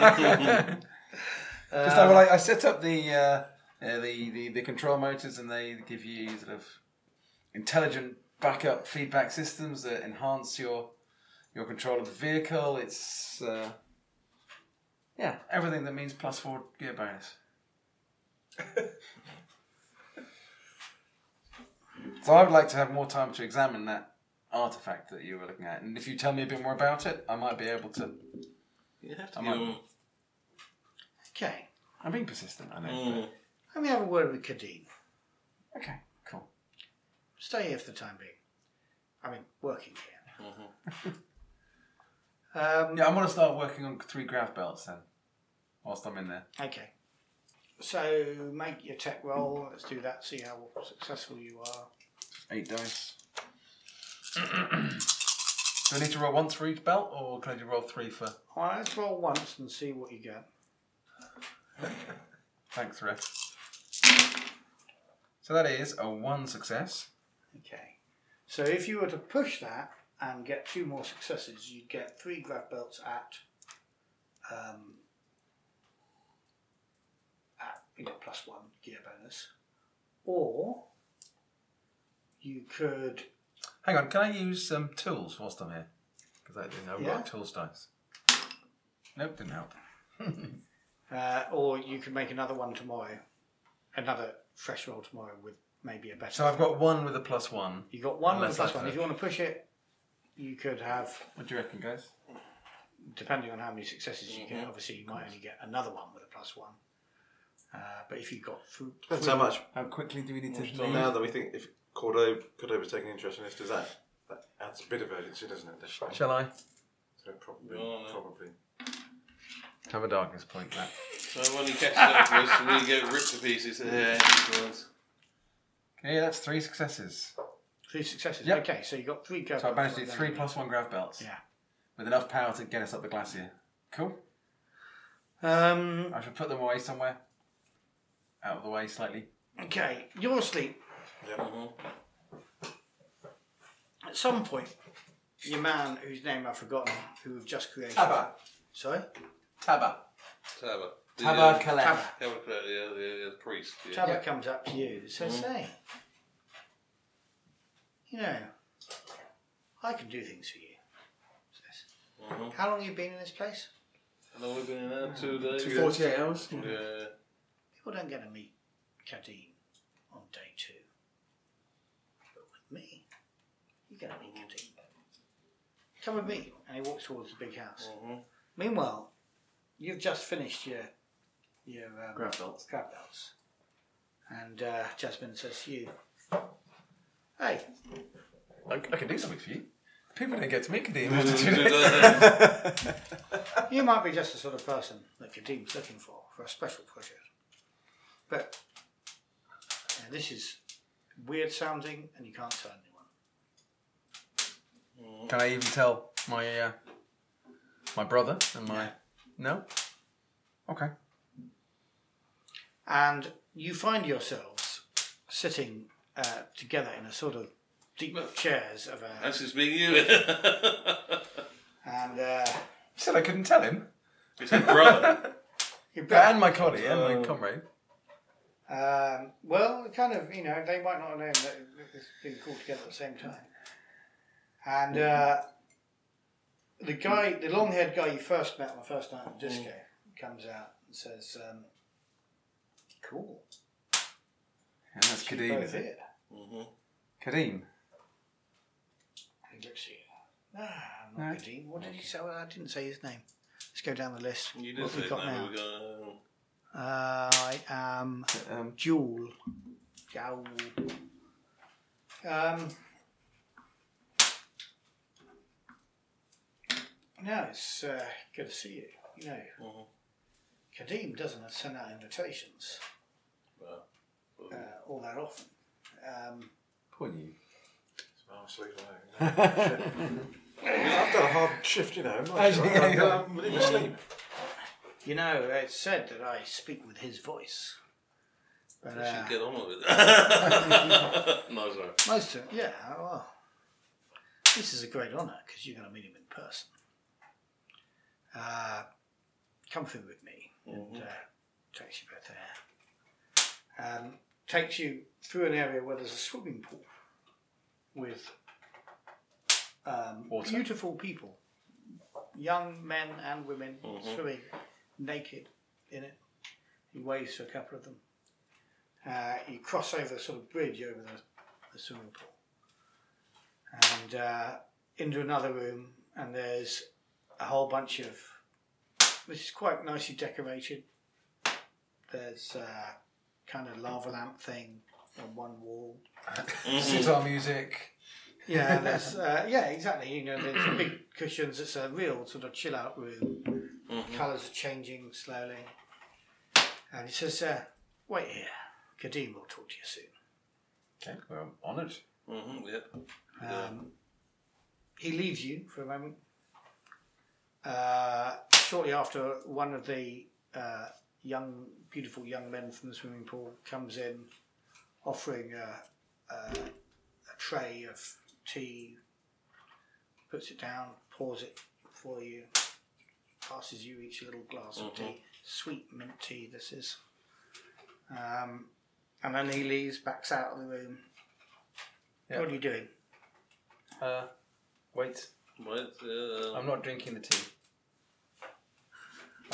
Just I set up the control motors, and they give you sort of intelligent backup feedback systems that enhance your control of the vehicle. It's everything that means +4 gear bonus. So I would like to have more time to examine that artifact that you were looking at, and if you tell me a bit more about it, I might be able to.
You have to give them.
Okay.
I'm being persistent, I know.
Let me have a word with Kadeen.
Okay, cool.
Stay here for the time being. I mean, working here.
Yeah, I'm going to start working on 3 grav belts then, whilst I'm in there.
Okay. So make your tech roll. Let's do that. See how successful you are.
8 dice. Do I need to roll once for each belt, or can I just roll 3 for...
All right, let's roll once and see what you get.
Thanks, Ref. So that is a 1 success.
Okay. So if you were to push that and get 2 more successes, you'd get 3 grav belts at +1 gear bonus. Or you could...
Hang on, can I use some tools whilst I'm here? Because I didn't know I roll tools dice. Nope, didn't help.
Or you could make another one tomorrow. Another fresh roll tomorrow with maybe a better.
So I've got one with a +1.
You got one with a +1. If you want to push it, you could have.
What do you reckon, guys?
Depending on how many successes you get, obviously you might only get another one with a +1. But if you've got
depends how much.
How quickly do we need to leave?
Now that we think if Cordova's taking interest in this, does that adds a bit of urgency, doesn't it? Definitely.
Shall I?
So probably.
Have a darkness point, Matt.
So when he catches up to us, we get ripped to pieces. Yeah, excellent.
Okay, that's 3 successes.
3 successes.
Yep.
Okay, so you got 3 grav belts.
So I managed to do 3 +1 grav belts.
Yeah.
With enough power to get us up the glacier. Cool.
I
I should put them away somewhere. Out of the way slightly.
Okay, you're asleep.
Yeah.
At some point, your man, whose name I've forgotten, who we've just created.
Taba.
Sorry?
Taba.
Taba.
Taba Kalef.
Taba.
The priest. Yeah.
Taba comes up to you and says, hey, you know, I can do things for you. Says, how long have you been in this place?
How long have we been in there? 2 days.
48 hours?
Yeah.
People don't get to meet Kadim on day 2. But with me, you get to meet Kadim. Come with me. And he walks towards the big house. Meanwhile, you've just finished your
Grav belts.
And Jasmine says to you, hey,
I can do something for you. People don't get to meet Kadim.
you might be just the sort of person that Kadim's looking for a special project. But this is weird sounding and you can't tell anyone.
Can I even tell my my brother and my... No? Okay.
And you find yourselves sitting together in a sort of deep chairs of a...
That's just being you.
And...
You said I couldn't tell him.
It's your brother.
your brother.
And my colleague and my comrade.
Well, kind of, you know, they might not have known that it's been called together at the same time. And the long-haired guy you first met on the first night of the disco comes out and says, cool.
And that's Kadim, is it? Kadim.
He looks at you. I'm not Kadim. What did he say? Well, I didn't say his name. Let's go down the list.
You did
what
say
have we got
now.
I am Jewel. Jowl. No, it's good to see you. You know, Kadim doesn't send out invitations all that often.
Poor you.
I'm asleep. I've done a hard shift, you know. I'm really asleep.
You know, it's said that I speak with his voice. But,
I should get on with it. No, sorry.
Most of yeah, well, this is a great honour because you're going to meet him in person. Come through with me and takes you both there. Takes you through an area where there's a swimming pool with beautiful people, young men and women swimming naked in it. He waves to a couple of them. You cross over a sort of bridge over the swimming pool and into another room, and there's a whole bunch of... This is quite nicely decorated. There's a kind of lava lamp thing on one wall.
Sitar music.
Yeah, there's exactly. You know, there's big cushions. It's a real sort of chill out room. Colours are changing slowly. And he says, "Wait here. Kadim will talk to you soon."
Okay, well, I'm honoured.
He leaves you for a moment. Shortly after, one of the beautiful young men from the swimming pool comes in, offering a tray of tea, puts it down, pours it for you, passes you each a little glass of tea, sweet mint tea this is. And then he leaves, backs out of the room. Yep. What are you doing?
Wait.
What?
I'm not drinking the tea.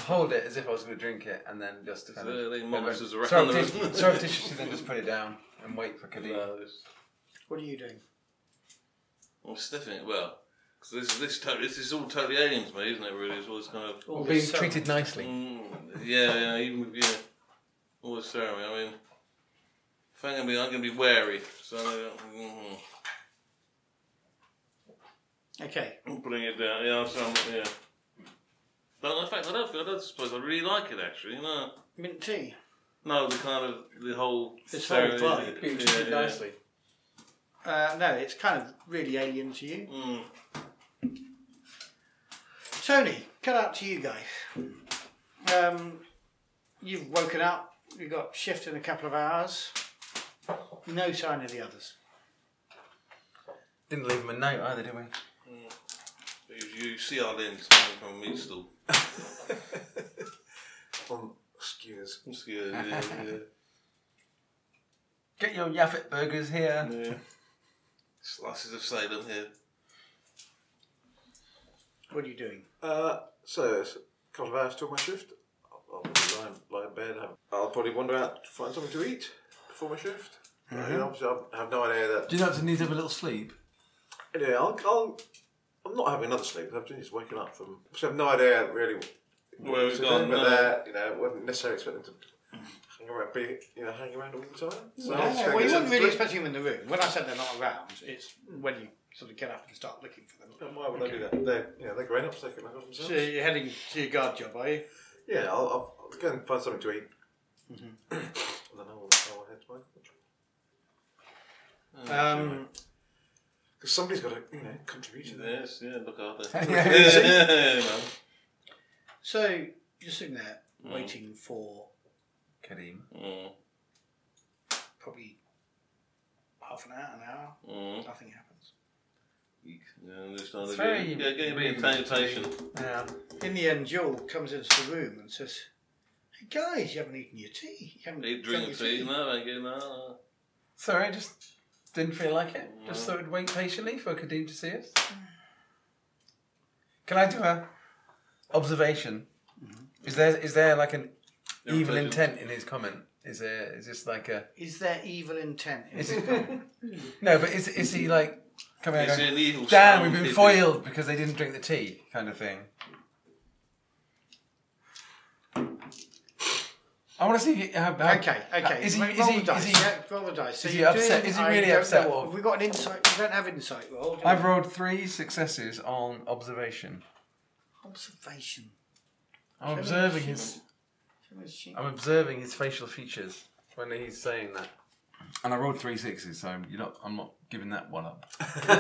hold it as if I was going to drink it, and then just kind of
monsters around
surreptitiously then just put it down and wait for Kadim.
What are you doing?
I'm sniffing it. Well, because this is all totally alien to me, isn't it? Really, it's all this kind of
all being treated nicely.
Even with all this ceremony. I mean, if I'm going to be wary. So.
Okay.
I'm putting it down. Yeah. But in fact, I don't suppose I really like it actually. No.
Mint tea.
No, the whole
this whole vibe
being treated nicely.
No, it's kind of really alien to you. Tony, cut out to you guys. You've woken up. You've got shift in a couple of hours. No sign of the others.
Didn't leave them a note either, did we?
You see our limbs coming from a meat stool.
On skewers.
Yeah.
Get your Yaffet burgers here.
Yeah. Slices of Salem here.
What are you doing?
So it's a couple of hours till my shift. I'll probably lie in bed. I'll probably wander out to find something to eat before my shift. Obviously, I have no idea that.
Do you not need to have a little sleep?
Yeah, I'm not having another sleep. I'm just waking up from. So I have no idea really
where we've gone.
But wasn't necessarily expecting to hang around all the time. So
well, you weren't really expecting them in the room. When I said they're not around, it's when you sort of get up and start looking for them.
And why would they do that? They're grown ups. They can look after themselves.
So you're heading to your guard job, are you?
Yeah, I'll go and find something to eat. And then I'll head to my country. Because somebody's got to, contribute to this.
Yes, look after.
So you're sitting there waiting for
Kadim.
Probably half an hour. Nothing happens.
It's very temptation.
Yeah.
In the end, Joel comes into the room and says, "Hey guys, you haven't eaten your tea. You haven't
drink tea. No.
Sorry, just didn't feel like it. Just thought we'd wait patiently for Kadim to see us. Can I do a observation? Is there like an evil intent in his comment? Is this like a?
Is there evil intent in his comment?
No, but is he like coming out going,
an
damn, we've been foiled because they didn't drink the tea, kind of thing? I want to see how
okay.
Is he
roll the dice. So
is he upset? Is he really upset?
Have we got an insight? We don't have insight roll.
I've rolled 3 successes on observation.
Observation.
I'm observing his facial features when he's saying that. And I rolled 3 6s, so I'm not giving that one up.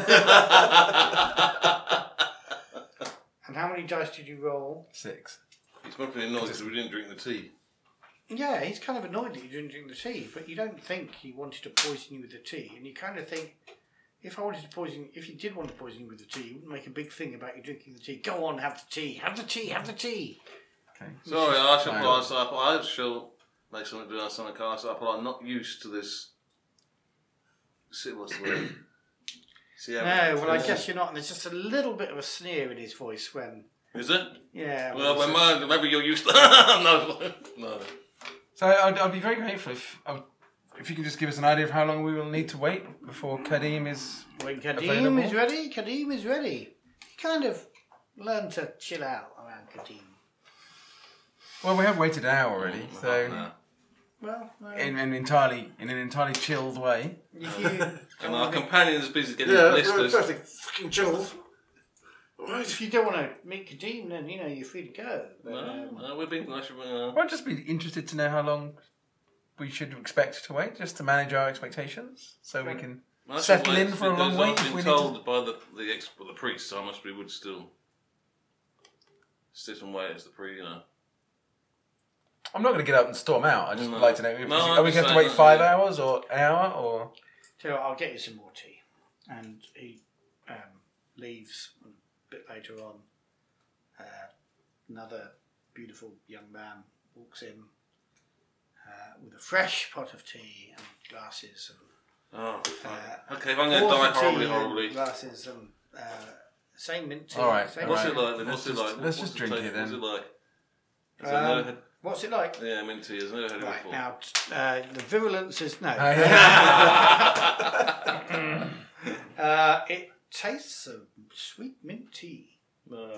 And how many dice did you roll?
6.
He's probably annoyed because we didn't drink the tea.
Yeah, he's kind of annoyed that you didn't drink the tea, but you don't think he wanted to poison you with the tea, and you kind of think, if you did want to poison you with the tea, you wouldn't make a big thing about you drinking the tea. Go on, have the tea, have the tea, have the tea.
Okay.
Sorry, I shall pass up. I shall make something do something cast up. I'm not used to this. What's the word?
I guess you're not, and there's just a little bit of a sneer in his voice when.
Is it?
Yeah.
Well, maybe you're used to. No.
So I'd be very grateful if you can just give us an idea of how long we will need to wait before Kadim is
When Kadim
available.
is ready, Kadim is ready. You kind of learn to chill out around Kadim.
Well, we have waited an hour already, so
Well, no.
in an entirely chilled way.
If you,
And our companion is busy getting
Yeah,
blisters.
perfectly fucking chilled. Right.
if you don't want to meet Kadim, then you're free to go. But,
No, we're being nice.
I'd just be interested to know how long we should expect to wait, just to manage our expectations, so we can settle in for a long wait.
I've been told by the priest, so I would still sit and wait as the priest,
I'm not going to get up and storm out. I'd just like to know, are we
I'm
going to have to wait 5 hours or an hour? Or
So I'll get you some more tea. And he leaves. A bit later on, another beautiful young man walks in with a fresh pot of tea and glasses.
Okay, if I'm going to die horribly.
Glasses and same mint tea.
All right.
Same
What's it like?
Let's just drink it then.
What's it like?
What's it like?
Yeah, minty. I've never had it
Right,
before.
now, the virulence is no. It tastes of sweet mint tea.
No.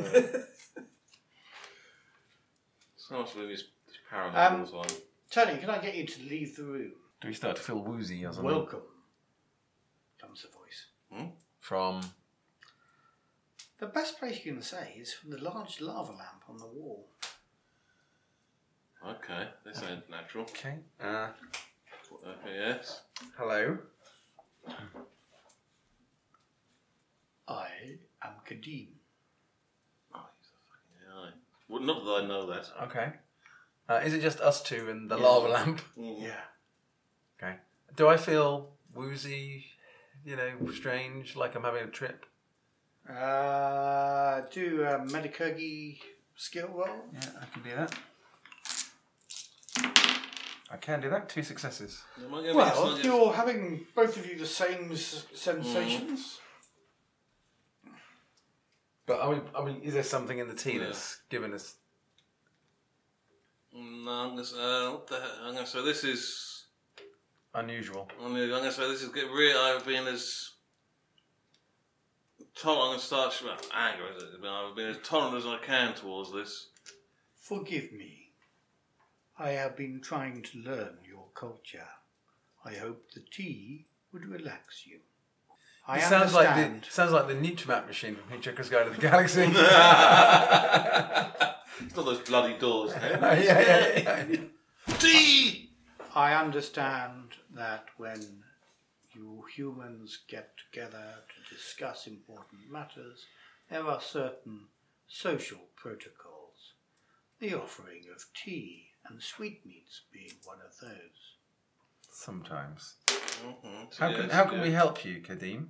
So much with his paramount all the time.
Tony, can I get you to leave the room?
Do we start to feel woozy or something?
Welcome, comes the voice.
From...
The best place you can say is from the large lava lamp on the wall.
Okay, this ain't natural.
Okay.
Okay, yes.
Hello.
I am Kadim.
Oh, he's a fucking AI. Well, not that I know that.
Okay. Is it just us two and the lava lamp?
Yeah.
Okay. Do I feel woozy, strange, like I'm having a trip?
Do a Medicurgy skill roll.
Yeah, I can do that. I can do that. 2 successes.
Well, if you're having both of you the same sensations.
But I mean, is there something in the tea that's given us?
No, I'm going to say this is
Unusual.
I'm going to say this is really. I've been as tolerant. I'm going to start anger. Is it? I've been as tolerant as I can towards this.
Forgive me. I have been trying to learn your culture. I hope the tea would relax you. I
sounds
understand.
Sounds like the Nutrimap machine from Hitchhiker's Guide to the Galaxy.
It's not those bloody doors.
Yeah.
Tea!
I understand that when you humans get together to discuss important matters, there are certain social protocols. The offering of tea and sweetmeats being one of those.
Sometimes.
Mm-hmm.
How can we help you, Kadim?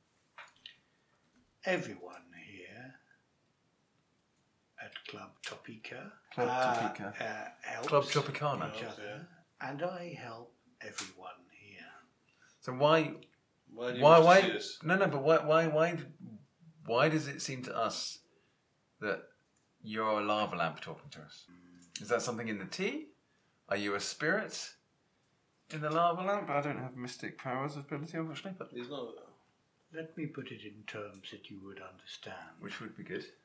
Everyone here at Club Topeka helps
Club Tropicana.
each other, and I help everyone here.
So why?
Why do you want to see us?
No. But why does it seem to us that you're a lava lamp talking to us? Is that something in the tea? Are you a spirit in the lava lamp? I don't have mystic powers ability, unfortunately, but
He's not.
Let me put it in terms that you would understand.
which would be good.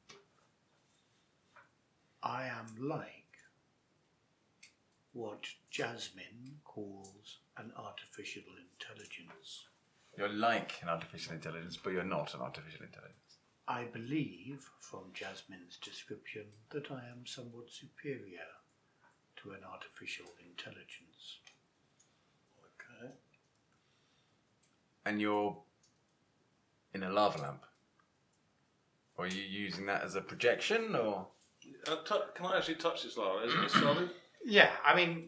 I am like what Jasmine calls an artificial intelligence.
You're like an artificial intelligence, but you're not an artificial intelligence.
I believe from Jasmine's description that I am somewhat superior to an artificial intelligence.
Okay.
And you're in a lava lamp? Or are you using that as a projection, or...?
Can I actually touch this lava? Isn't it solid?
Yeah, I mean,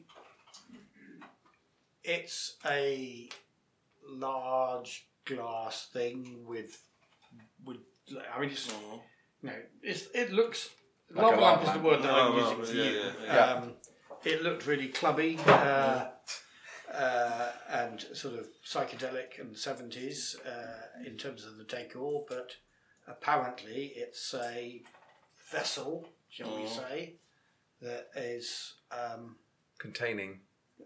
it's a large glass thing with I mean, it's it looks
Like
lava
a
lamp
lava
is the word that I'm
lamp.
using for
Yeah,
you.
yeah.
It looked really clubby and sort of psychedelic and 70s in terms of the decor, but apparently it's a vessel, shall we say, that is
Containing...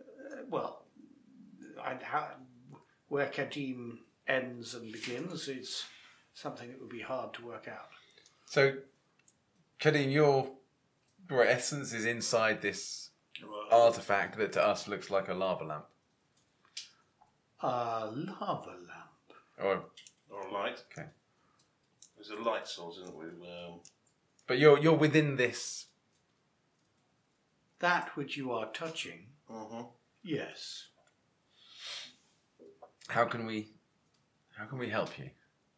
where Kadim ends and begins is something that would be hard to work out.
So, Kadim, your essence is inside this artifact that to us looks like a lava lamp.
A lava lamp.
Or
light.
Okay.
There's a light source, isn't there?
But you're within this...
That which you are touching, yes.
How can we help you?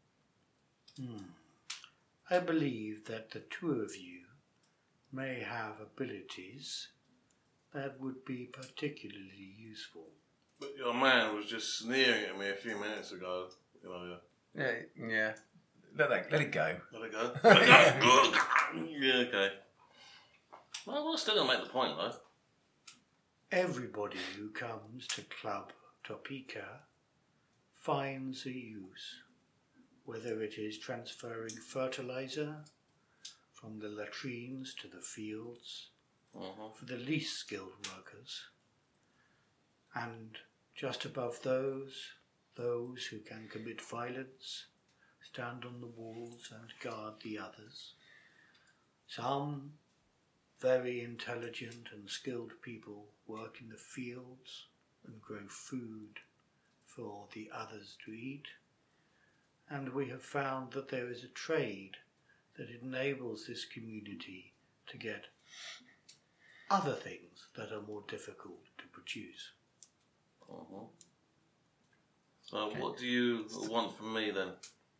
I believe that the two of you may have abilities that would be particularly useful.
But your man was just sneering at me a few minutes ago.
Yeah. Let it go.
Let it go. Yeah, okay. Well, we're still going to make the point, though.
Everybody who comes to Club Topeka finds a use, whether it is transferring fertilizer from the latrines to the fields, for the least skilled workers. And just above those who can commit violence, stand on the walls and guard the others. Some very intelligent and skilled people work in the fields and grow food for the others to eat. And we have found that there is a trade that enables this community to get other things that are more difficult to produce.
So what do you want from me then?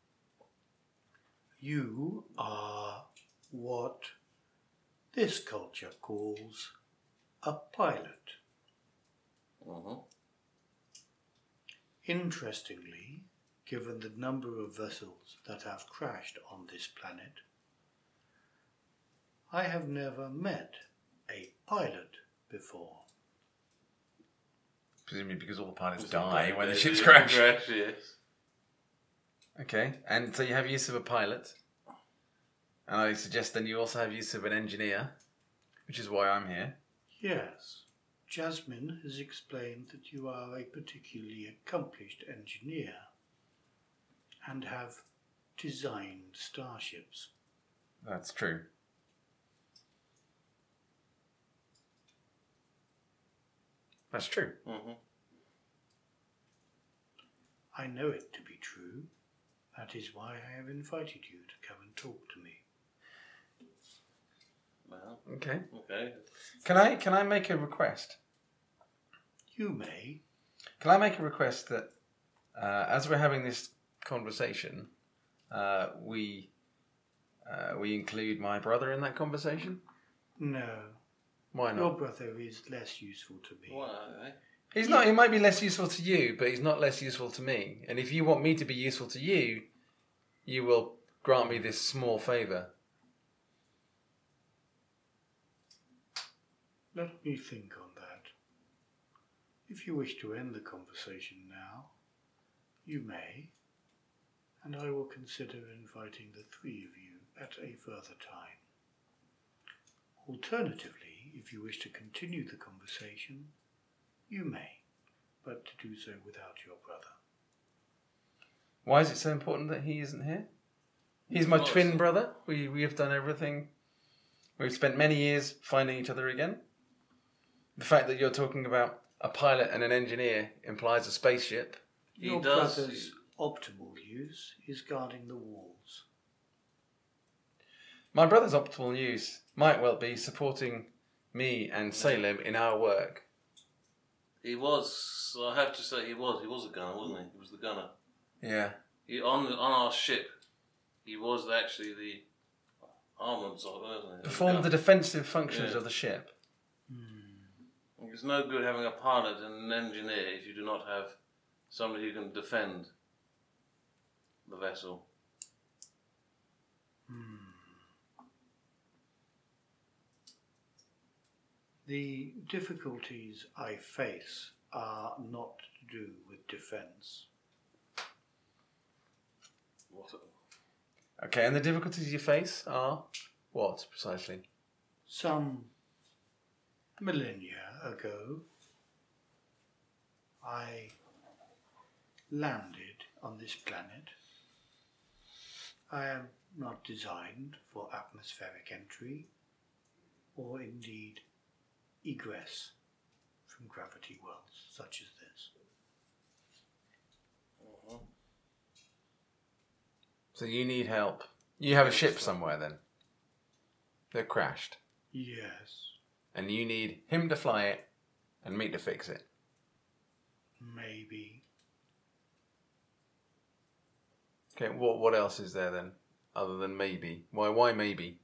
You are what this culture calls a pilot. Interestingly, given the number of vessels that have crashed on this planet, I have never met a pilot before.
Presumably because all the pilots die when the ships crash.
Yes.
Okay, and so you have use of a pilot. And I suggest then you also have use of an engineer, which is why I'm here.
Yes. Jasmine has explained that you are a particularly accomplished engineer and have designed starships.
That's true. That's true.
I know it to be true. That is why I have invited you to come and talk to me.
Well,
Okay.
Okay.
Can I make a request?
You may.
Can I make a request that as we're having this conversation, we include my brother in that conversation?
No.
Why not?
Your brother is less useful to me.
Why?
He's not. He might be less useful to you, but he's not less useful to me. And if you want me to be useful to you, you will grant me this small favour.
Let me think on that. If you wish to end the conversation now, you may, and I will consider inviting the three of you at a further time. Alternatively, if you wish to continue the conversation, you may, but to do so without your brother.
Why is it so important that he isn't here? He's my twin brother. We have done everything. We've spent many years finding each other again. The fact that you're talking about a pilot and an engineer implies a spaceship.
Your brother's optimal use is guarding the walls.
My brother's optimal use might well be supporting me and Salem in our work.
He was, I have to say, he was a gunner, wasn't he? He was the gunner.
Yeah.
On our ship, he was actually the armaments of it, wasn't he?
Performed the defensive functions of the ship.
It's no good having a pilot and an engineer if you do not have somebody who can defend the vessel.
The difficulties I face are not to do with defence.
Okay, and the difficulties you face are what, precisely?
Some millennia ago, I landed on this planet. I am not designed for atmospheric entry, or indeed egress from gravity worlds such as this.
So you need help. You have a ship somewhere then? That crashed.
Yes.
And you need him to fly it and me to fix it.
Maybe.
Okay, what else is there then? Other than maybe? Why maybe?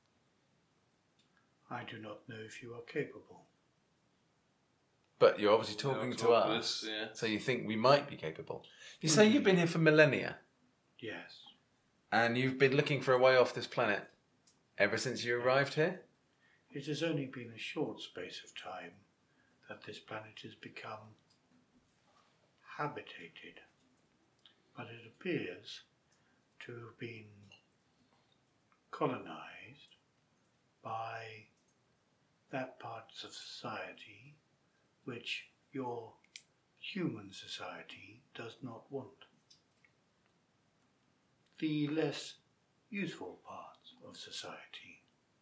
I do not know if you are capable.
But you're obviously talking to us, so you think we might be capable. You say you've been here for millennia.
Yes.
And you've been looking for a way off this planet ever since you arrived here?
It has only been a short space of time that this planet has become habitated, but it appears to have been colonized by that parts of society which your human society does not want. The less useful parts of society.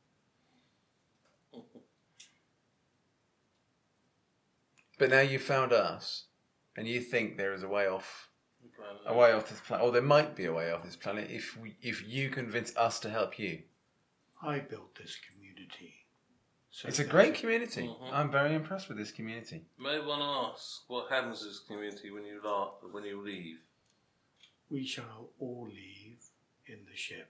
But now you've found us, and you think there is a way off this planet, or there might be a way off this planet if you convince us to help you.
I built this community. So
it's a great community. Mm-hmm. I'm very impressed with this community.
May one ask, what happens to this community when you leave?
We shall all leave in the ship.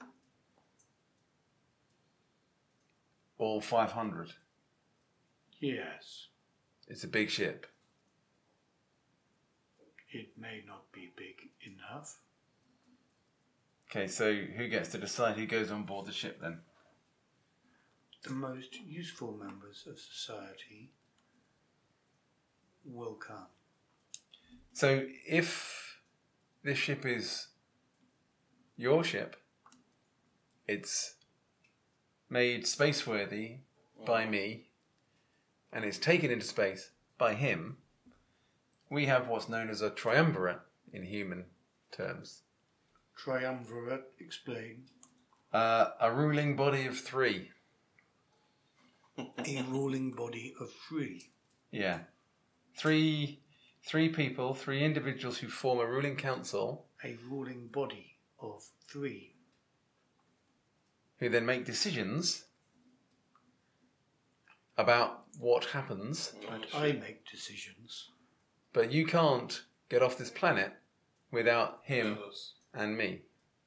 All 500?
Yes.
It's a big ship.
It may not be big enough.
Okay, so who gets to decide who goes on board the ship then?
The most useful members of society will come.
So if this ship is your ship, it's made spaceworthy by me, and it's taken into space by him, we have what's known as a triumvirate in human terms.
Triumvirate, explain.
A ruling body of 3.
A ruling body of 3?
Yeah. Three people, 3 individuals who form a ruling council.
A ruling body of 3.
Who then make decisions about what happens.
But I make decisions.
But you can't get off this planet without him and me.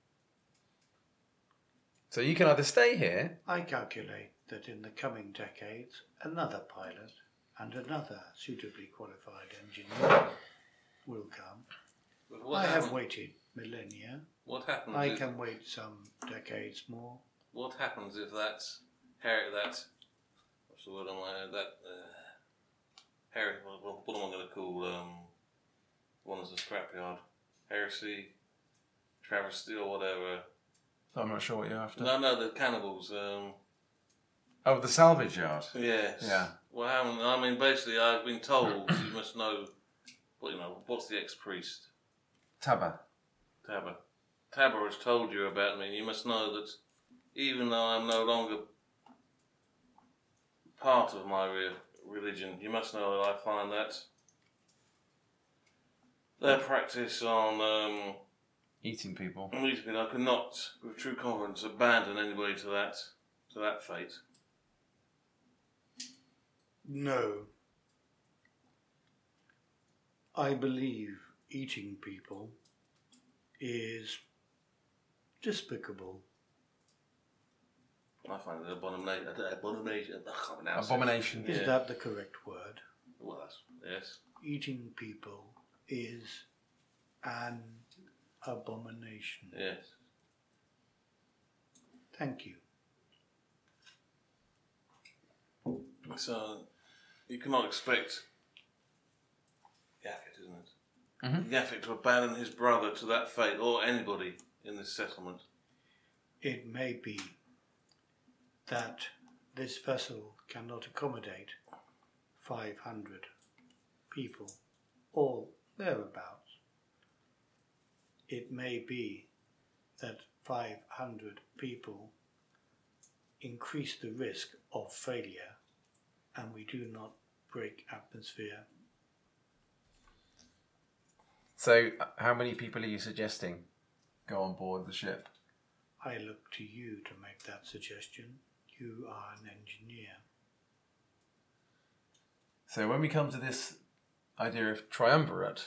So you can either stay here.
I calculate that in the coming decades, another pilot and another suitably qualified engineer will come. I have waited millennia.
What happens?
I can wait some decades more.
What happens if what's the word on my what am I going to call one is a scrapyard, heresy, travesty or whatever.
I'm not sure what you're after.
No, the cannibals.
The salvage yard.
Yes.
Yeah.
Well, I mean, basically, I've been told you must know. What's the ex-priest?
Tabba
has told you about me. You must know that even though I'm no longer part of my religion, you must know that I find that their practice on
eating people.
I could not, with true confidence, abandon anybody to that fate.
No. I believe eating people is despicable.
I find it abomination. I can't pronounce
Abomination.
Is that the correct word?
Well, yes.
Eating people is an abomination.
Yes.
Thank you.
So, you cannot expect Yaphet, isn't it?
Mm-hmm.
Yaphet to abandon his brother to that fate, or anybody in this settlement.
It may be that this vessel cannot accommodate 500 people, or thereabouts. It may be that 500 people increase the risk of failure, and we do not break atmosphere.
So, how many people are you suggesting go on board the ship?
I look to you to make that suggestion. You are an engineer.
So when we come to this idea of triumvirate,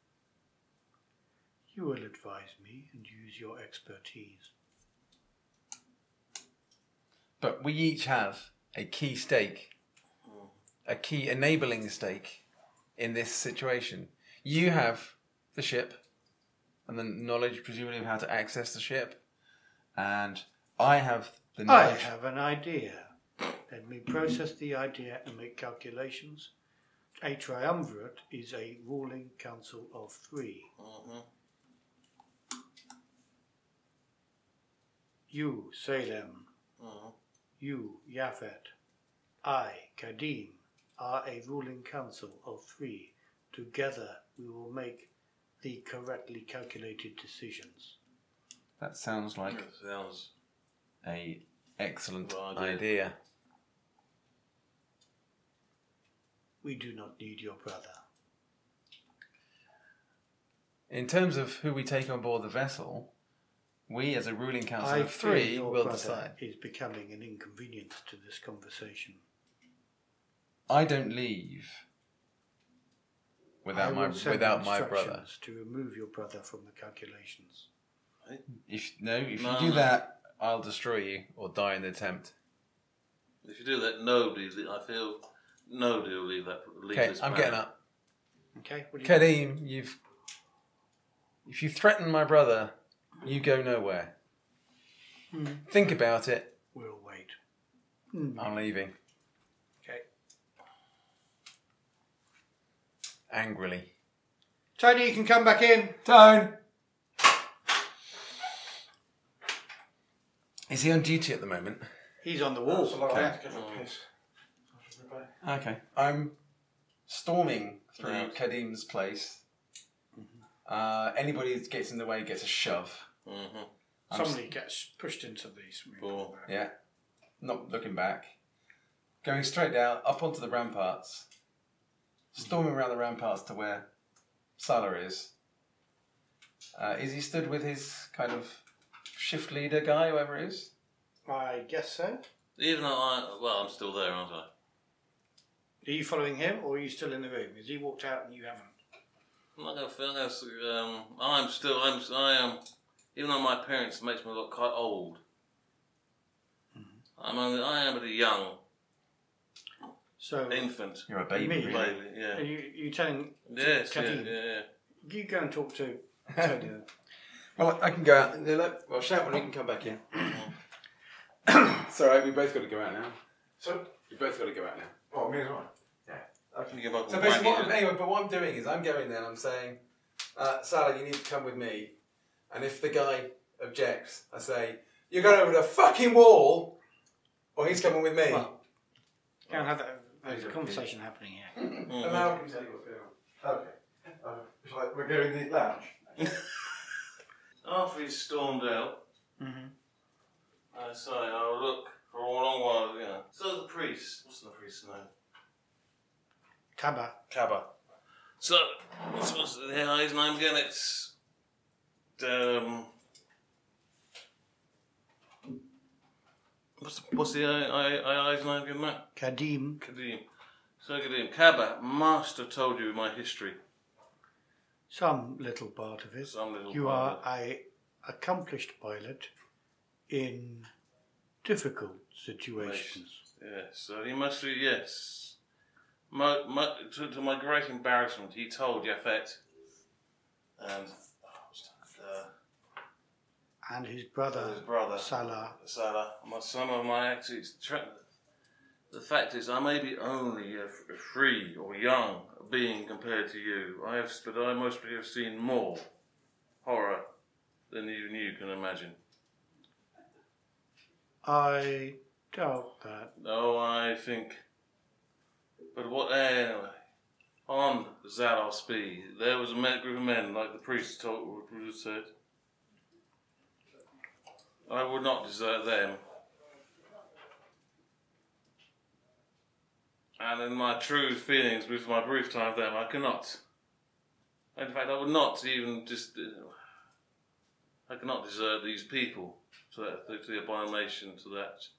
you will advise me and use your expertise.
But we each have a key stake, a key enabling stake in this situation. You have the ship and the knowledge, presumably, of how to access the ship, and I have the knowledge.
I have an idea. Let me process the idea and make calculations. A triumvirate is a ruling council of 3.
Mm-hmm.
You, Salem.
Mm-hmm.
You, Yaphet. I, Kadim, are a ruling council of 3. Together we will make the correctly calculated decisions.
That sounds like
Sounds
a excellent
Good
idea.
We do not need your brother.
In terms of who we take on board the vessel, we as a ruling council
I
of
fear
3
your
will
brother
decide.
is becoming an inconvenience to this conversation.
I don't leave without
I will send
without my brother.
instructions to remove your brother from the calculations.
If you
No,
do
no.
that, I'll destroy you or die in the attempt.
if you do that, nobody will leave
Okay,
this
I'm
planet.
getting up.
Okay, what do you
Kadim, if you threaten my brother, you go nowhere. Think about it.
We'll wait.
I'm leaving.
Okay.
Angrily.
Tony, you can come back in.
Tone! Is he on duty at the moment?
He's on the wall.
So like,
Okay.
I have to go for a piss.
Okay. I'm storming through
Right.
Kadim's place. Anybody that gets in the way gets a shove.
Mm-hmm.
Somebody gets pushed into these.
Cool.
Yeah. Not looking back. Going straight down, up onto the ramparts. Storming around the ramparts to where Salah is. Is he stood with his kind of shift leader guy, whoever it is?
I guess so.
Even though I'm still there, aren't I?
Are you following him, or are you still in the room? Has he walked out and you haven't?
I'm not gonna feel this. I am. Even though my parents makes me look quite old, I am but a young
So,
infant.
You're a baby,
Me?
really.
Baby, yeah.
are you telling
Yes, yeah,
Kadim?
yeah.
You go and talk to Tony then.
Well, I can go out. Well, shout when you can come back in. It's alright, we both got to go out now.
So,
We both got to go out now.
oh, me as well.
You give up
So
on
basically,
wanking.
what I'm doing is I'm going there and I'm saying, Salah, you need to come with me. And if the guy objects, I say, you're going over the fucking wall, or he's coming with me.
Well, go and have a conversation happening here.
Mhm.
Allow me to tell you what's going on. Okay. It's like we're going in the lounge.
After he's stormed out, I say, I'll look for a long while, you know. So the priest, what's the priest's name?
Kaba.
Kaba. So, what's his name again? It's what's the AI's name again, Matt?
Kadim.
Kadim. So Kadim, Kaba must have told you my history.
Some little part of it.
Some little
You
part
are a accomplished pilot in difficult situations.
Yes, so he must be, yes. To my great embarrassment, he told Japhet and
And his brother,
his brother,
Salah.
Salah, some of my actions. The fact is, I may be only a free or young being compared to you. But I must have seen more horror than even you can imagine.
I doubt that.
No, I think. But what anyway? On Zalos Speed, there was a group of men, like the priest said. I would not desert them. And in my true feelings with my brief time with them, I cannot. In fact, I would not even just. I cannot desert these people to the abomination, to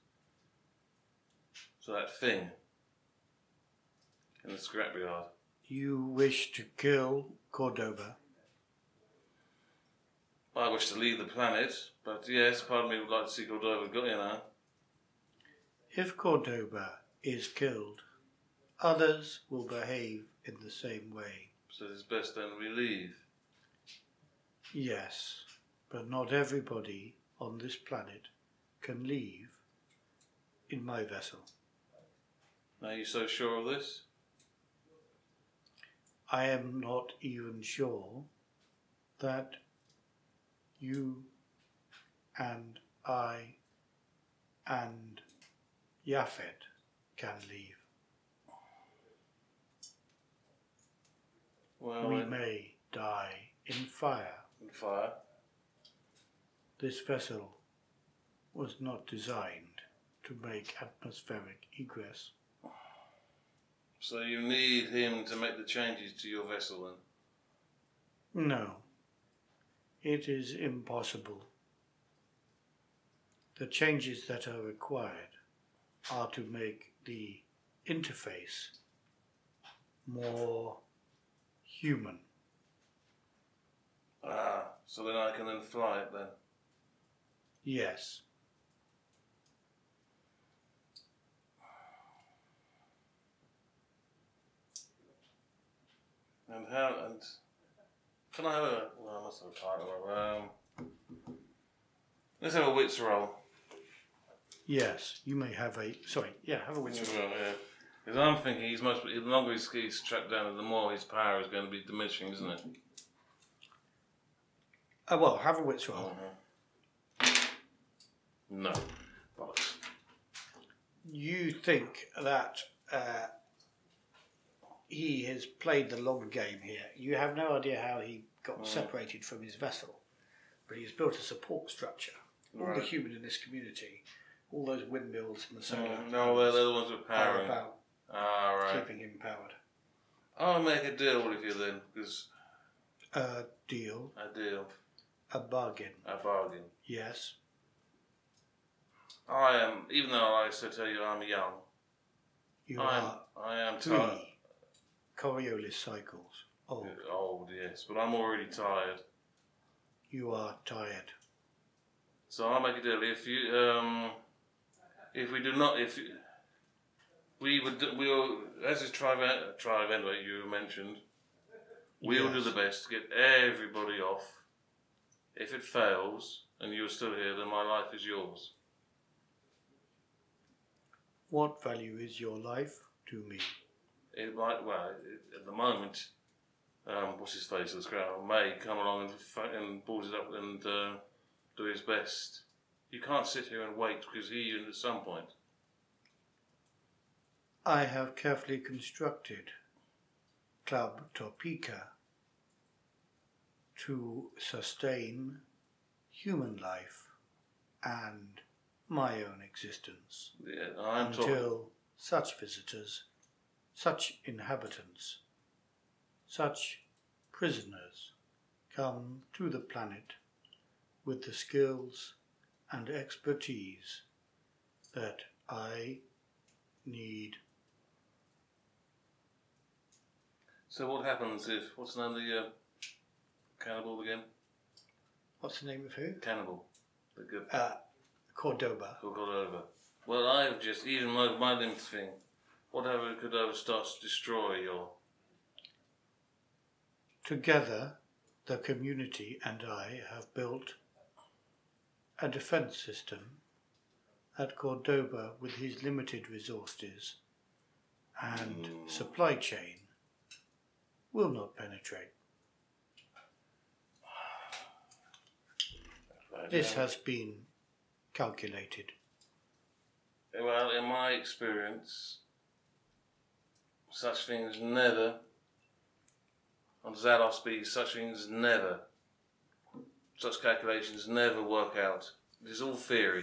that thing in the scrapyard.
You wish to kill Cordoba.
I wish to leave the planet, but yes, part of me would like to see Cordova go, you know.
If Cordoba is killed, others will behave in the same way.
So it's best then we leave.
Yes, but not everybody on this planet can leave in my vessel.
Are you so sure of this?
I am not even sure that you and I and Japhet can leave.
Well,
We may die in fire.
In fire.
This vessel was not designed to make atmospheric egress.
So you need him to make the changes to your vessel then?
No, it is impossible. The changes that are required are to make the interface more human.
Ah, so then I can then fly it then?
Yes.
And can I have I must have a title. Let's have a wits roll.
Yes, you may have a... Sorry, have a wits roll.
Yeah. Because I'm thinking the longer he's tracked down, the more his power is going to be diminishing, isn't it?
Well, have a wits roll.
No. Bollocks.
You think that he has played the long game here. You have no idea how he got separated from his vessel, but he's built a support structure. All the human in this community, all those windmills and the solar
no, they're the ones with power.
About keeping him powered.
I'll make a deal with you then, because...
A deal.
A deal.
A bargain.
A bargain.
Yes.
I am, even though I said to you I'm young, I am
3
tired.
Coriolis cycles old.
Old, yes, but I'm already tired.
You are tired.
So I'll make a deal. If we do not, we'll, as is Trivendor you mentioned, we'll do the best to get everybody off. If it fails and you're still here, then my life is yours.
What value is your life to me?
It might, at the moment, what's his face, the Scrowl, may come along and balls it up and do his best. You can't sit here and wait because at some point.
I have carefully constructed Club Topeka to sustain human life and my own existence until such visitors, such inhabitants, such prisoners come to the planet with the skills and expertise that I need.
So what happens what's the name of the cannibal again?
What's the name of who?
Cannibal. The good.
Cordoba.
Cordoba. Well, I've just, even my limit thing, whatever could start to destroy your...
Together, the community and I have built a defense system that Cordoba, with his limited resources and supply chain, will not penetrate. This has been calculated.
Well, in my experience, such things never, on Zalos speed, such calculations never work out. It is all theory.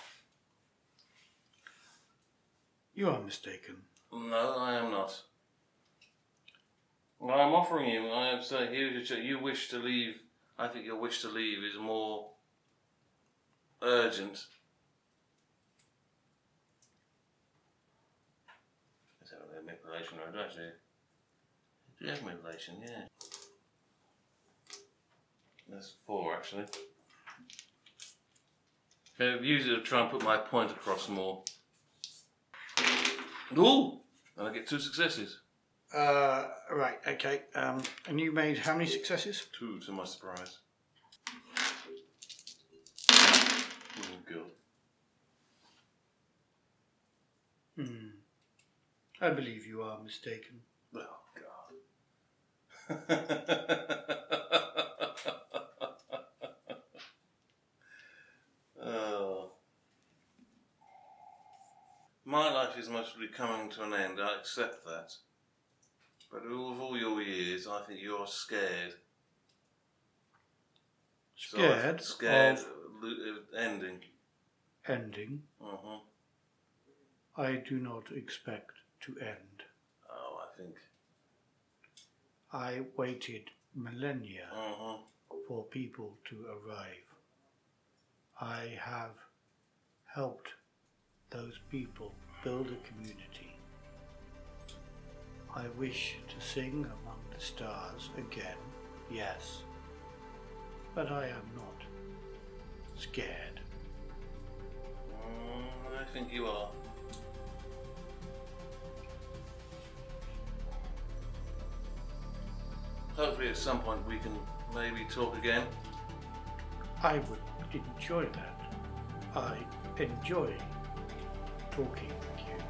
You are mistaken.
No, I am not. Well, I'm offering you, I am saying, you wish to leave, I think your wish to leave is more urgent. Let's have a manipulation road, actually. Do you have manipulation? Yeah. That's 4, actually. Okay, use it to try and put my point across more. Ooh! And I get 2 successes.
Right, okay. And you made how many successes?
2 to my surprise. Good.
I believe you are mistaken.
Oh, God. Oh. My life is mostly coming to an end. I accept that. But with all your years, I think you're scared.
Scared?
Scared of ending.
Ending?
Uh-huh.
I do not expect to end.
Oh, I think.
I waited millennia
Uh-huh.
for people to arrive. I have helped those people build a community. I wish to sing among the stars again, yes, but I am not scared.
I think you are. Hopefully at some point we can maybe talk again.
I would enjoy that. I enjoy talking with you.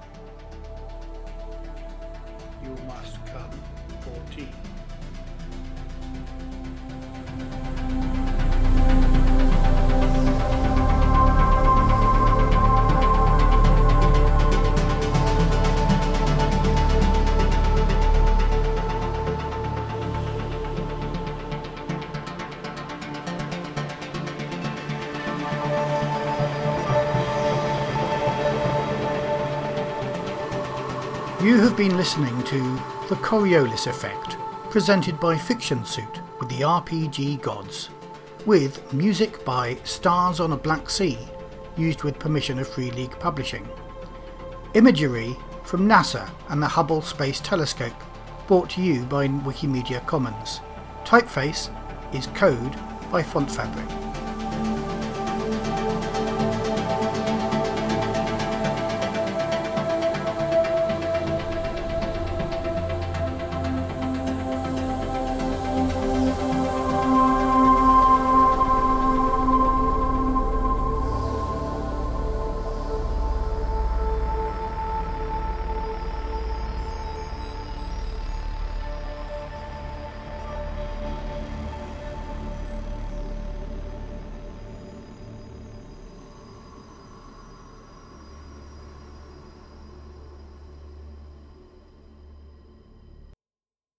You must come for tea. You have been listening to The Coriolis Effect, presented by Fiction Suit with the RPG Gods, with music by Stars on a Black Sea, used with permission of Free League Publishing. Imagery from NASA and the Hubble Space Telescope, brought to you by Wikimedia Commons. Typeface is Code by Font Fabric.